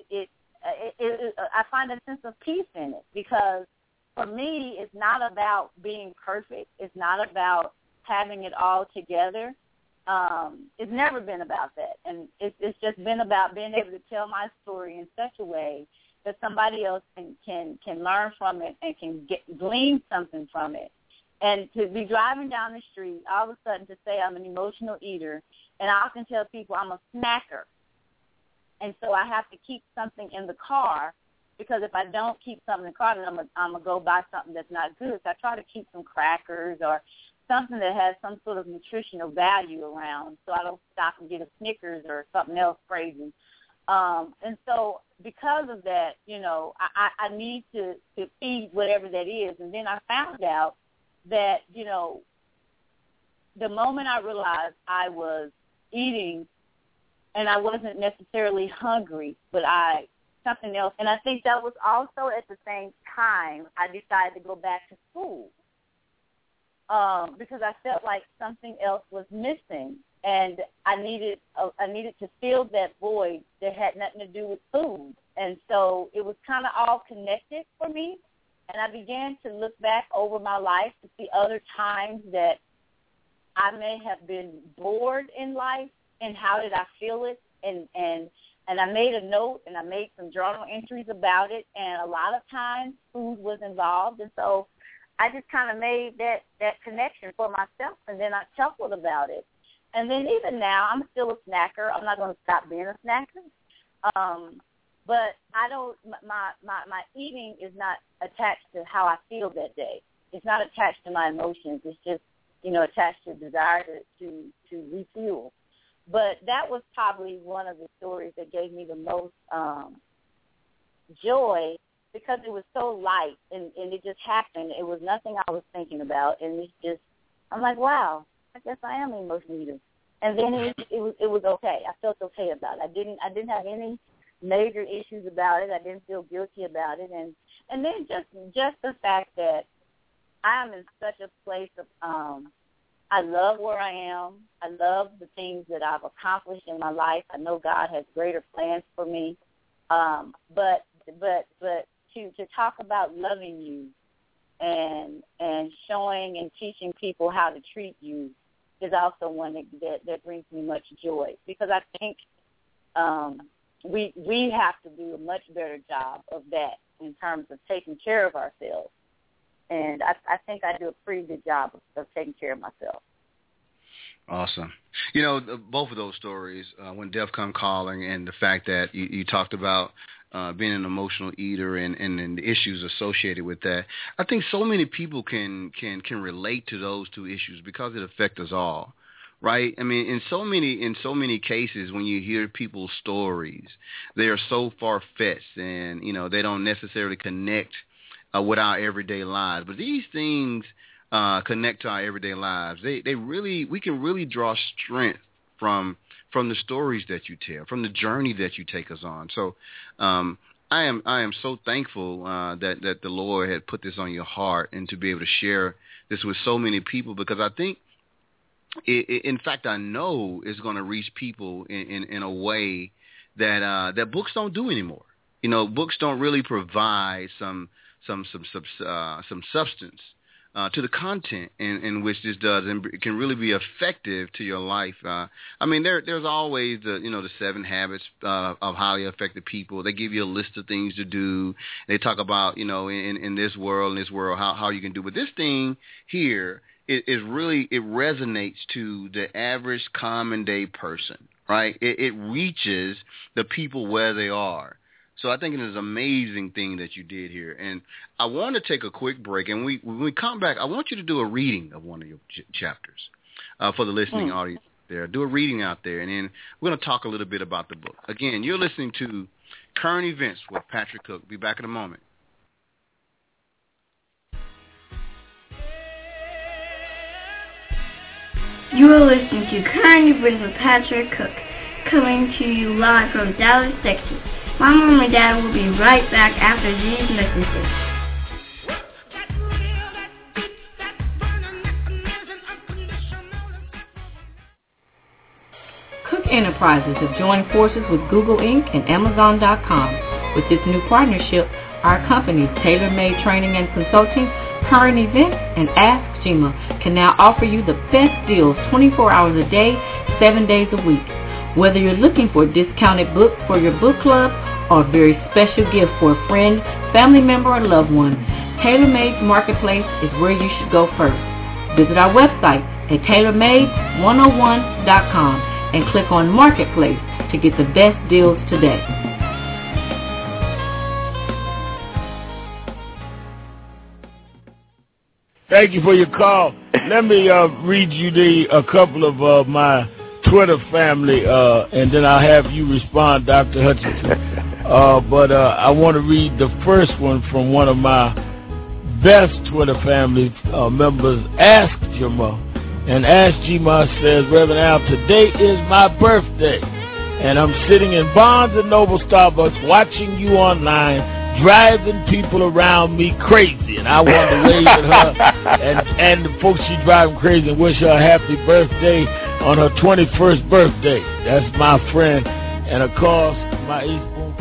I find a sense of peace in it, because for me, it's not about being perfect. It's not about having it all together. It's never been about that, and it's just been about being able to tell my story in such a way that somebody else can learn from it and can glean something from it. And to be driving down the street, all of a sudden to say I'm an emotional eater, and I often tell people I'm a snacker, and so I have to keep something in the car, because if I don't keep something in the car, then I'm gonna go buy something that's not good. So I try to keep some crackers or something that has some sort of nutritional value around, so I don't stop and get a Snickers or something else crazy. And so because of that, I need to feed whatever that is. And then I found out that, the moment I realized I was eating and I wasn't necessarily hungry, but something else. And I think that was also at the same time I decided to go back to school. Because I felt like something else was missing, and I needed to fill that void that had nothing to do with food. And so it was kind of all connected for me, and I began to look back over my life to see other times that I may have been bored in life, and how did I feel it, and I made a note, and I made some journal entries about it, and a lot of times food was involved, and so I just kind of made that connection for myself, and then I chuckled about it. And then even now, I'm still a snacker. I'm not going to stop being a snacker. But I don't. My eating is not attached to how I feel that day. It's not attached to my emotions. It's just attached to desire to refuel. But that was probably one of the stories that gave me the most joy, because it was so light, and it just happened. It was nothing I was thinking about, and it's just, I'm like, wow, I guess I am an emotional eater. And then it was okay. I felt okay about it. I didn't have any major issues about it. I didn't feel guilty about it, and then just the fact that I am in such a place of I love where I am. I love the things that I've accomplished in my life. I know God has greater plans for me, but to talk about loving you and showing and teaching people how to treat you is also one that brings me much joy, because I think we have to do a much better job of that in terms of taking care of ourselves. And I think I do a pretty good job of taking care of myself. Awesome. Both of those stories, when Death Come Calling, and the fact that you talked about being an emotional eater and the issues associated with that, I think so many people can relate to those two issues because it affects us all, right? I mean, in so many cases, when you hear people's stories, they are so far-fetched, and they don't necessarily connect with our everyday lives. But these things connect to our everyday lives. We can really draw strength from the stories that you tell, from the journey that you take us on. So I am so thankful that the Lord had put this on your heart, and to be able to share this with so many people, because I think in fact, I know it's going to reach people in a way that books don't do anymore. You know, books don't really provide some substance to the content in which this does, and it can really be effective to your life. I mean, there's always the 7 habits of highly effective people. They give you a list of things to do. They talk about, in this world, how you can do. But this thing here is really, it resonates to the average common day person, right? It reaches the people where they are. So I think it is an amazing thing that you did here. And I want to take a quick break. And when we come back, I want you to do a reading of one of your chapters for the listening audience there. Do a reading out there. And then we're going to talk a little bit about the book. Again, you're listening to Current Events with Patrick Cook. Be back in a moment. You are listening to Current Events with Patrick Cook, coming to you live from Dallas, Texas. Mom and my dad will be right back after these messages. Cook Enterprises have joined forces with Google Inc. and Amazon.com. With this new partnership, our companies Tailor Made Training and Consulting, Current Events, and Ask Jima can now offer you the best deals 24 hours a day, 7 days a week. Whether you're looking for a discounted book for your book club or a very special gift for a friend, family member, or loved one, TailorMade's Marketplace is where you should go first. Visit our website at TailorMade101.com and click on Marketplace to get the best deals today. Thank you for your call. Let me read you a couple of my Twitter family, and then I'll have you respond, Dr. Hutchinson. But I want to read the first one from one of my best Twitter family members, Ask Jima. And Ask Jima says, Reverend Al, today is my birthday, and I'm sitting in Barnes & Noble Starbucks watching you online, driving people around me crazy. And I want to wave at her and the folks she driving crazy and wish her a happy birthday on her 21st birthday. That's my friend. And of course, my East Boone.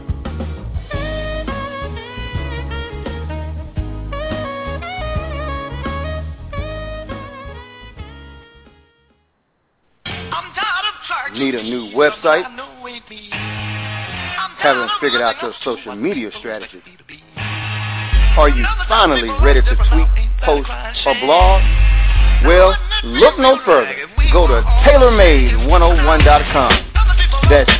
Need a new website? Haven't figured out your social media strategy? Are you finally ready to tweet, post, or blog? Well, look no further. Go to TailorMade101.com. That's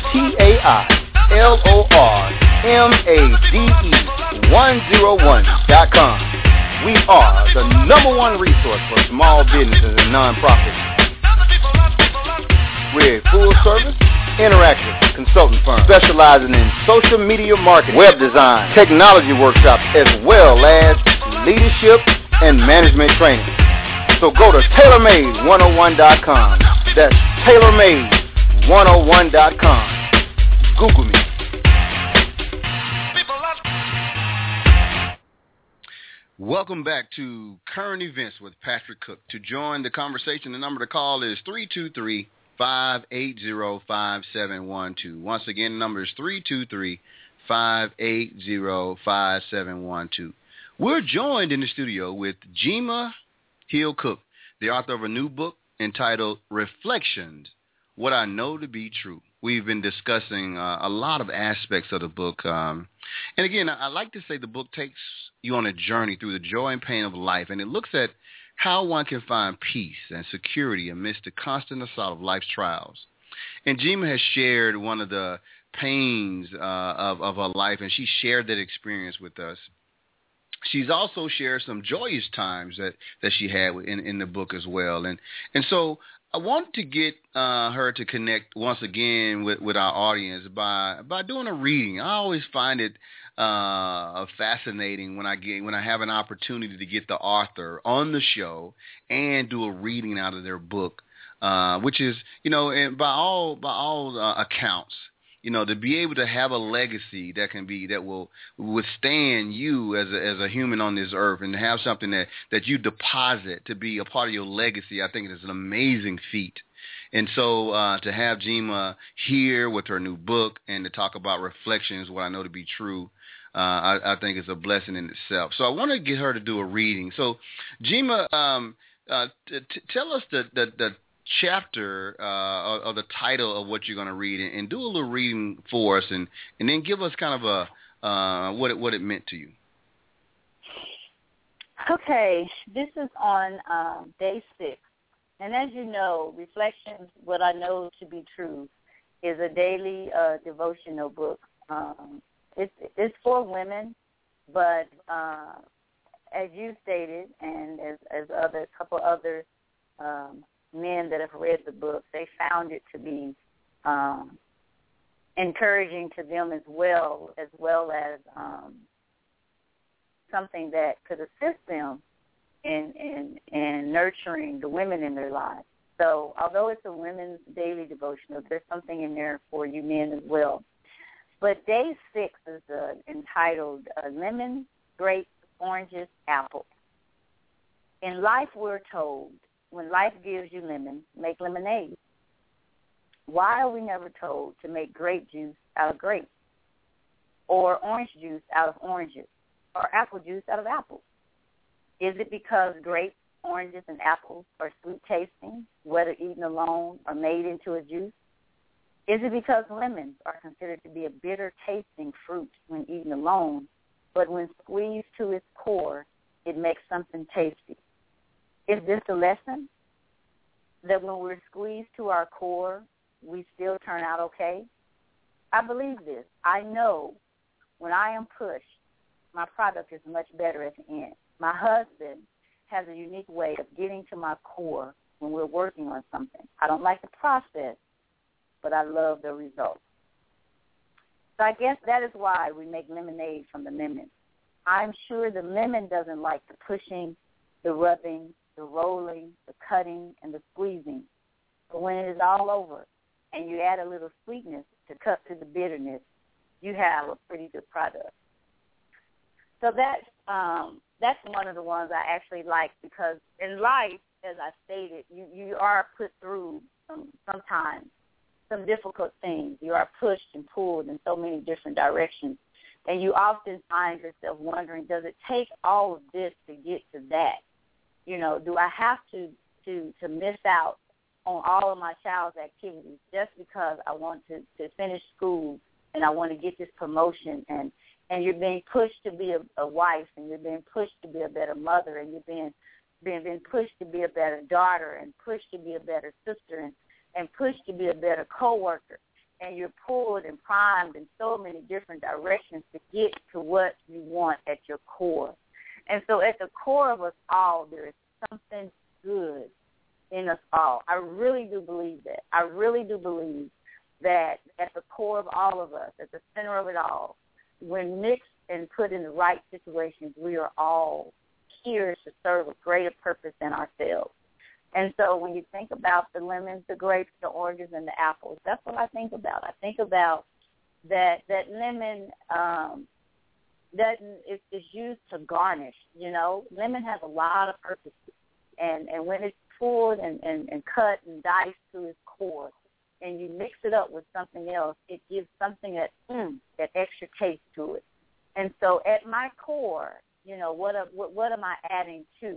TailorMade101.com. We are the #1 resource for small businesses and nonprofits. We're a full-service, interactive consulting firm specializing in social media marketing, web design, technology workshops, as well as leadership and management training. So go to TailorMade101.com. That's TailorMade101.com. Google me. Welcome back to Current Events with Patrick Cook. To join the conversation, the number to call is 323-580-5712. Once again, the number is 323-580-5712. We're joined in the studio with Jima Hill Cook, the author of a new book entitled Reflections, What I Know to Be True. We've been discussing a lot of aspects of the book. And again, I like to say the book takes you on a journey through the joy and pain of life, and it looks at how one can find peace and security amidst the constant assault of life's trials. And Jima has shared one of the pains of her life, and she shared that experience with us. She's also shared some joyous times that she had in the book as well. And so I want to get her to connect once again with our audience by doing a reading. I always find it fascinating when I have an opportunity to get the author on the show and do a reading out of their book, which is, and by all accounts, to be able to have a legacy that will withstand you as a human on this earth, and to have something that you deposit to be a part of your legacy, I think it is an amazing feat. And so to have Jima here with her new book and to talk about reflections, what I know to be true, I think is a blessing in itself. So I want to get her to do a reading. So Jima, tell us the chapter or the title of what you're going to read, and do a little reading for us, and then give us kind of a what it meant to you. Okay, this is on day 6. And as you know, Reflections, What I Know to Be True, is a daily devotional book. It's for women, but as you stated, and as a couple other men that have read the book, they found it to be encouraging to them as well as something that could assist them in nurturing the women in their lives. So although it's a women's daily devotional, there's something in there for you men as well. But day 6 is entitled Lemon, Grapes, Oranges, Apples. In life, we're told, when life gives you lemons, make lemonade. Why are we never told to make grape juice out of grapes, or orange juice out of oranges, or apple juice out of apples? Is it because grapes, oranges, and apples are sweet-tasting, whether eaten alone or made into a juice? Is it because lemons are considered to be a bitter-tasting fruit when eaten alone, but when squeezed to its core, it makes something tasty? Is this a lesson? That when we're squeezed to our core, we still turn out okay? I believe this. I know when I am pushed, my product is much better at the end. My husband has a unique way of getting to my core when we're working on something. I don't like the process, but I love the result. So I guess that is why we make lemonade from the lemon. I'm sure the lemon doesn't like the pushing, the rubbing, the rolling, the cutting, and the squeezing. But when it is all over and you add a little sweetness to cut through the bitterness, you have a pretty good product. So that's one of the ones I actually like, because in life, as I stated, you are put through sometimes some difficult things. You are pushed and pulled in so many different directions. And you often find yourself wondering, does it take all of this to get to that? Do I have to miss out on all of my child's activities just because I want to finish school and I want to get this promotion, and you're being pushed to be a wife, and you're being pushed to be a better mother, and you're being pushed to be a better daughter, and pushed to be a better sister, and pushed to be a better coworker, and you're pulled and primed in so many different directions to get to what you want at your core. And so at the core of us all, there is something good in us all. I really do believe that. I really do believe that at the core of all of us, at the center of it all, when mixed and put in the right situations, we are all here to serve a greater purpose than ourselves. And so when you think about the lemons, the grapes, the oranges, and the apples, that's what I think about. I think about that lemon that is used to garnish, Lemon has a lot of purposes. And when it's pulled and cut and diced to its core, and you mix it up with something else, it gives something that extra taste to it. And so at my core, what am I adding to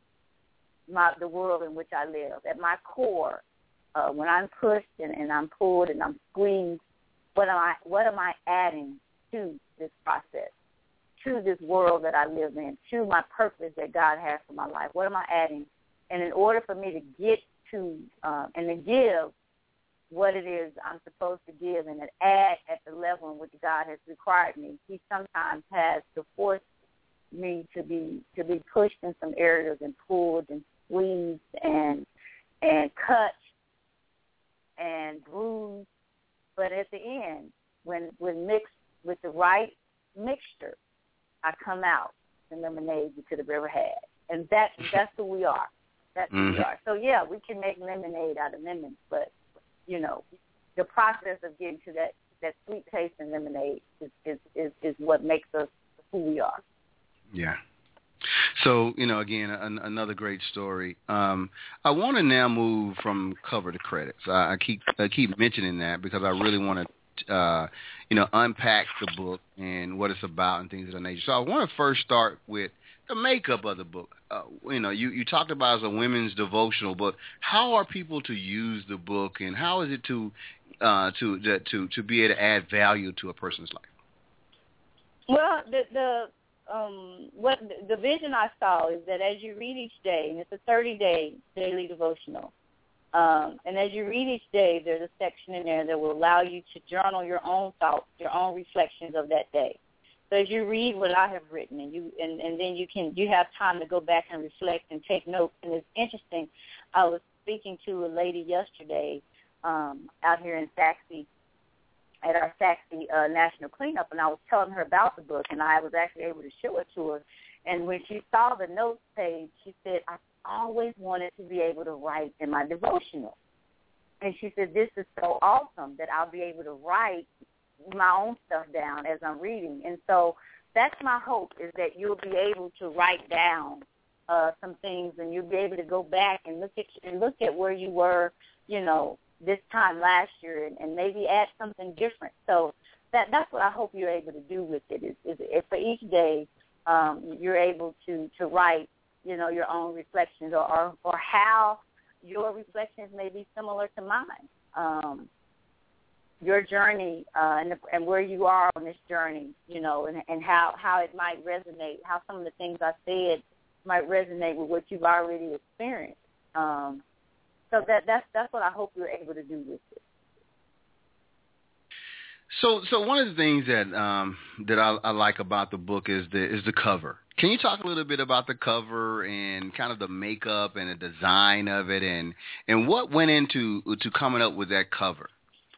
the world in which I live? At my core, when I'm pushed and I'm pulled and I'm squeezed, what am I adding to this process, to this world that I live in, to my purpose that God has for my life? What am I adding? And in order for me to get to and to give what it is I'm supposed to give and to add at the level in which God has required me, He sometimes has to force me to be pushed in some areas and pulled and squeezed and cut and bruised. But at the end, when mixed with the right mixture, I come out the lemonade you could have ever had. And that's who we are. That's who we are. So, we can make lemonade out of lemons, but, the process of getting to that sweet taste in lemonade is what makes us who we are. Yeah. So, again, another great story. I want to now move from cover to credits. I keep mentioning that because I really want to, unpack the book and what it's about and things of that nature. So I want to first start with the makeup of the book. You talked about it as a women's devotional, but how are people to use the book, and how is it to be able to add value to a person's life? Well, what the vision I saw is that as you read each day, and it's a 30-day daily devotional, and as you read each day, there's a section in there that will allow you to journal your own thoughts, your own reflections of that day. So as you read what I have written, and then you have time to go back and reflect and take notes. And it's interesting. I was speaking to a lady yesterday out here in Saxe, at our Saxe National Cleanup, and I was telling her about the book, and I was actually able to show it to her. And when she saw the notes page, she said, I always wanted to be able to write in my devotional. And she said, this is so awesome that I'll be able to write my own stuff down as I'm reading. And so that's my hope, is that you'll be able to write down some things, and you'll be able to go back and look at where you were, this time last year, and maybe add something different. So that's what I hope you're able to do with it, is for each day you're able to write, your own reflections, or how your reflections may be similar to mine. Your journey and where you are on this journey, and how it might resonate, how some of the things I said might resonate with what you've already experienced. So that's what I hope you're able to do with it. So one of the things that I like about the book is the cover. Can you talk a little bit about the cover and kind of the makeup and the design of it, and what went into coming up with that cover?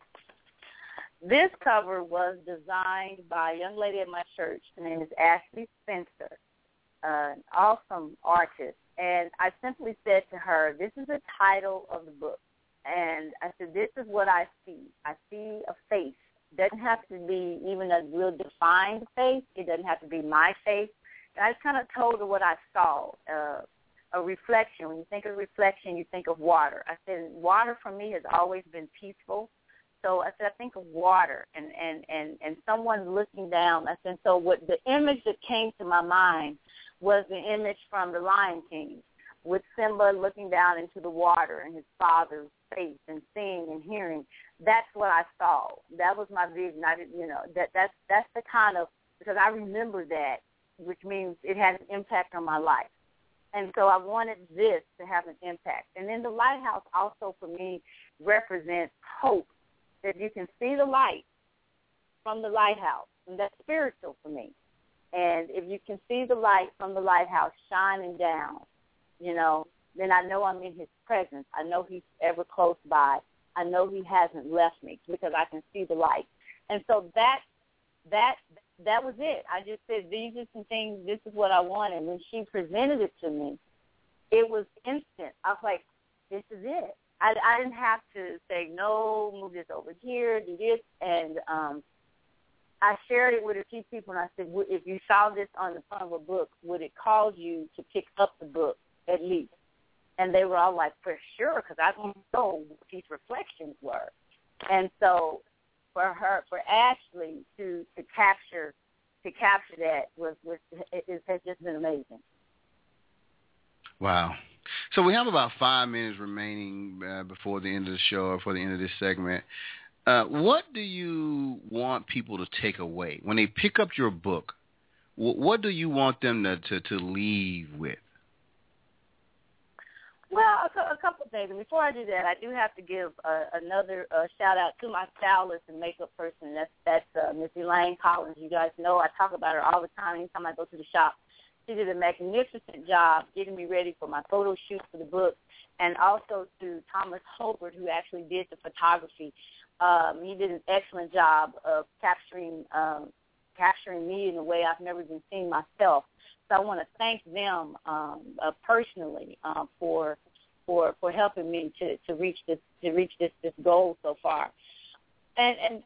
This cover was designed by a young lady at my church. Her name is Ashley Spencer, an awesome artist. And I simply said to her, this is the title of the book. And I said, this is what I see. I see a face. It doesn't have to be even a real defined face. It doesn't have to be my face. And I just kind of told her what I saw, a reflection. When you think of reflection, you think of water. I said, water for me has always been peaceful. So I said, I think of water and someone looking down. I said, so what the image that came to my mind was the image from The Lion King, with Simba looking down into the water and his father's face and seeing and hearing. That's what I saw. That was my vision. That's the kind of, because I remember that, which means it had an impact on my life. And so I wanted this to have an impact. And then the lighthouse also for me represents hope, that you can see the light from the lighthouse, and that's spiritual for me. And if you can see the light from the lighthouse shining down, then I know I'm in his presence. I know he's ever close by. I know he hasn't left me because I can see the light. And so that was it. I just said, these are some things, this is what I want. And when she presented it to me, it was instant. I was like, this is it. I didn't have to say, no, move this over here, do this. And I shared it with a few people, and I said, if you saw this on the front of a book, would it cause you to pick up the book at least? And they were all like, for sure, because I don't know what these reflections were. And so for Ashley to capture that has just been amazing. Wow. So we have about 5 minutes remaining before the end of the show, or for the end of this segment. What do you want people to take away when they pick up your book? What do you want them to leave with? Well, a couple of things. And before I do that, I do have to give another shout-out to my stylist and makeup person. That's Miss Elaine Collins. You guys know I talk about her all the time anytime I go to the shop. She did a magnificent job getting me ready for my photo shoot for the book, and also to Thomas Holbert, who actually did the photography. He did an excellent job of capturing me in a way I've never even seen myself. So I want to thank them personally for helping me to reach this goal so far. And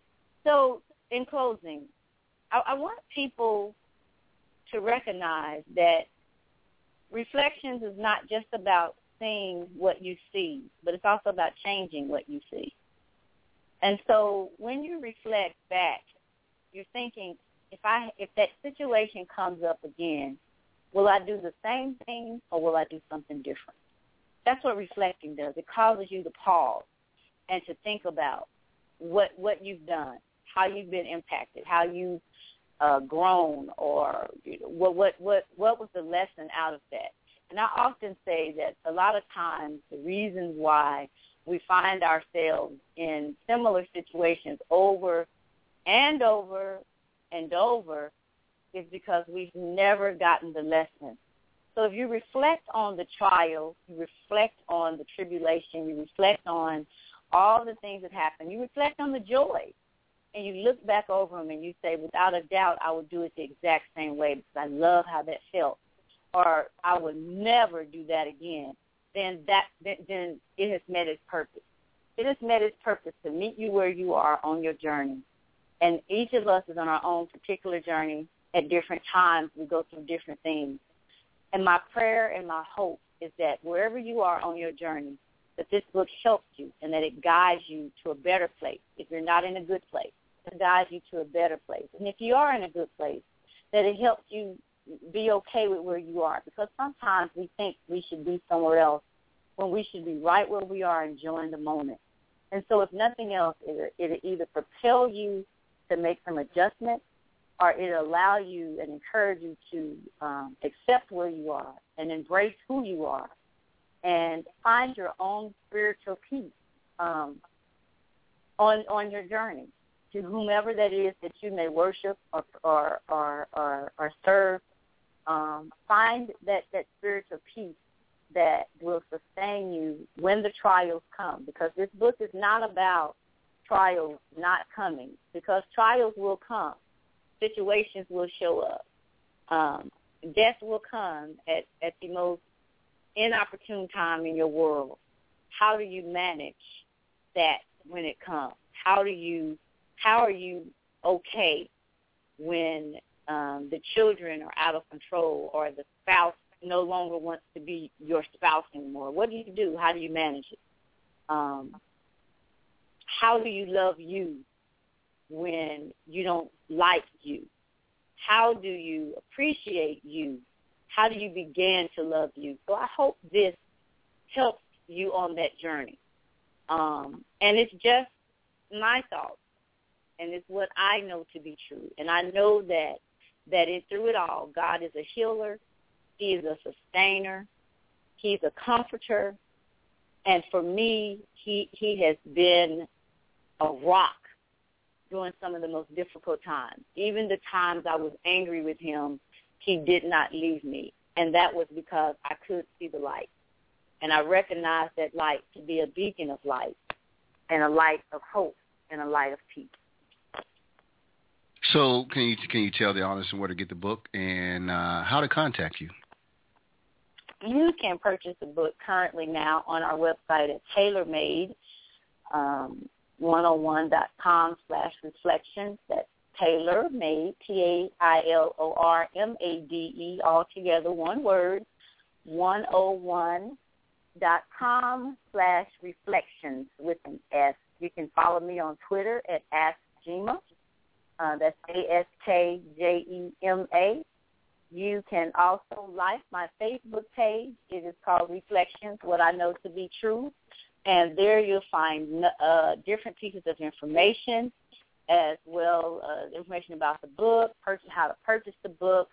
So, in closing, I want people to recognize that reflections is not just about seeing what you see, but it's also about changing what you see. And so when you reflect back, you're thinking, if that situation comes up again, will I do the same thing or will I do something different? That's what reflecting does. It causes you to pause and to think about what you've done, how you've been impacted, how you've grown, or what was the lesson out of that. And I often say that a lot of times the reasons why we find ourselves in similar situations over and over and over is because we've never gotten the lesson. So if you reflect on the trial, you reflect on the tribulation, you reflect on all the things that happen, you reflect on the joy, and you look back over them and you say, without a doubt, I would do it the exact same way because I love how that felt, or I would never do that again, then it has met its purpose. It has met its purpose to meet you where you are on your journey. And each of us is on our own particular journey. At different times, we go through different things. And my prayer and my hope is that wherever you are on your journey, that this book helps you and that it guides you to a better place. If you're not in a good place, it guides you to a better place. And if you are in a good place, that it helps you be okay with where you are. Because sometimes we think we should be somewhere else when we should be right where we are enjoying the moment. And so if nothing else, it'll either propel you to make some adjustments, or it'll allow you and encourage you to accept where you are and embrace who you are and find your own spiritual peace on your journey. To whomever that is that you may worship or serve, find that spiritual peace that will sustain you when the trials come, because this book is not about trials not coming, because trials will come. Situations will show up. Death will come at the most inopportune time in your world. How do you manage that when it comes? How are you okay when the children are out of control or the spouse no longer wants to be your spouse anymore? What do you do? How do you manage it? How do you love you when you don't like you? How do you appreciate you? How do you begin to love you? So I hope this helps you on that journey. And it's just my thoughts, and it's what I know to be true. And I know that through it all, God is a healer. He is a sustainer. He's a comforter. And for me, he has been a rock during some of the most difficult times. Even the times I was angry with him, he did not leave me. And that was because I could see the light. And I recognized that light to be a beacon of light and a light of hope and a light of peace. So can you tell the audience where to get the book and how to contact you? You can purchase the book currently now on our website at tailormade101.com/reflections. That's tailormade, TAILORMADE, all together, one word, 101.com/reflections with an S. You can follow me on Twitter at AskJema. That's ASKJEMA. You can also like my Facebook page. It is called Reflections, What I Know to Be True. And there you'll find different pieces of information, as well as information about the book, how to purchase the book,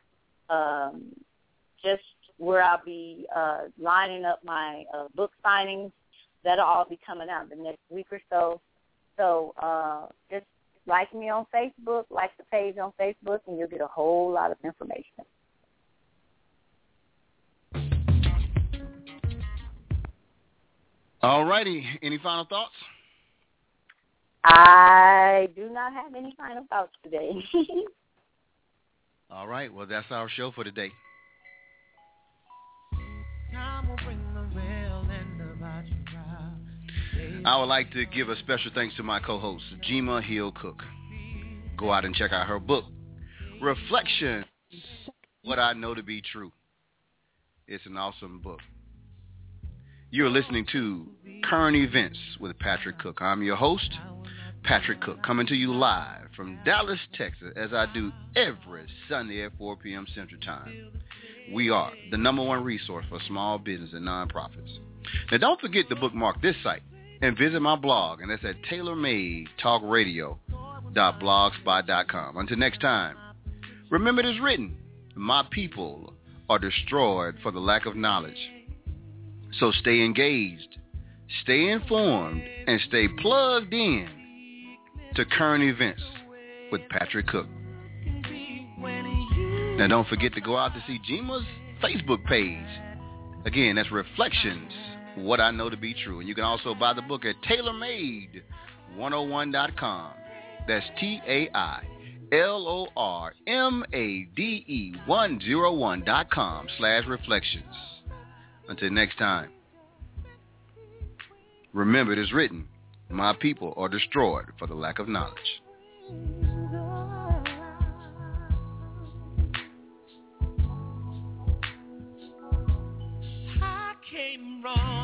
just where I'll be lining up my book signings. That'll all be coming out the next week or so. So just like me on Facebook, like the page on Facebook, and you'll get a whole lot of information. All righty. Any final thoughts? I do not have any final thoughts today. All right. Well, that's our show for today. I would like to give a special thanks to my co-host, Jema Hill Cook. go out and check out her book, Reflections, What I Know to Be True. It's an awesome book. You're listening to Current Events with Patrick Cook. I'm your host, Patrick Cook, coming to you live from Dallas, Texas, as I do every Sunday at 4 p.m. Central Time. We are the #1 resource for small business and nonprofits. Now, don't forget to bookmark this site and visit my blog, and that's at tailormadetalkradio.blogspot.com. Until next time, remember it is written, my people are destroyed for the lack of knowledge. So stay engaged, stay informed, and stay plugged in to Current Events with Patrick Cook. Now don't forget to go out to see Jima's Facebook page. Again, that's Reflections, What I Know to Be True. And you can also buy the book at tailormade101.com. That's TAILORMADE101.com/reflections. Until next time, remember it is written, my people are destroyed for the lack of knowledge. I came wrong.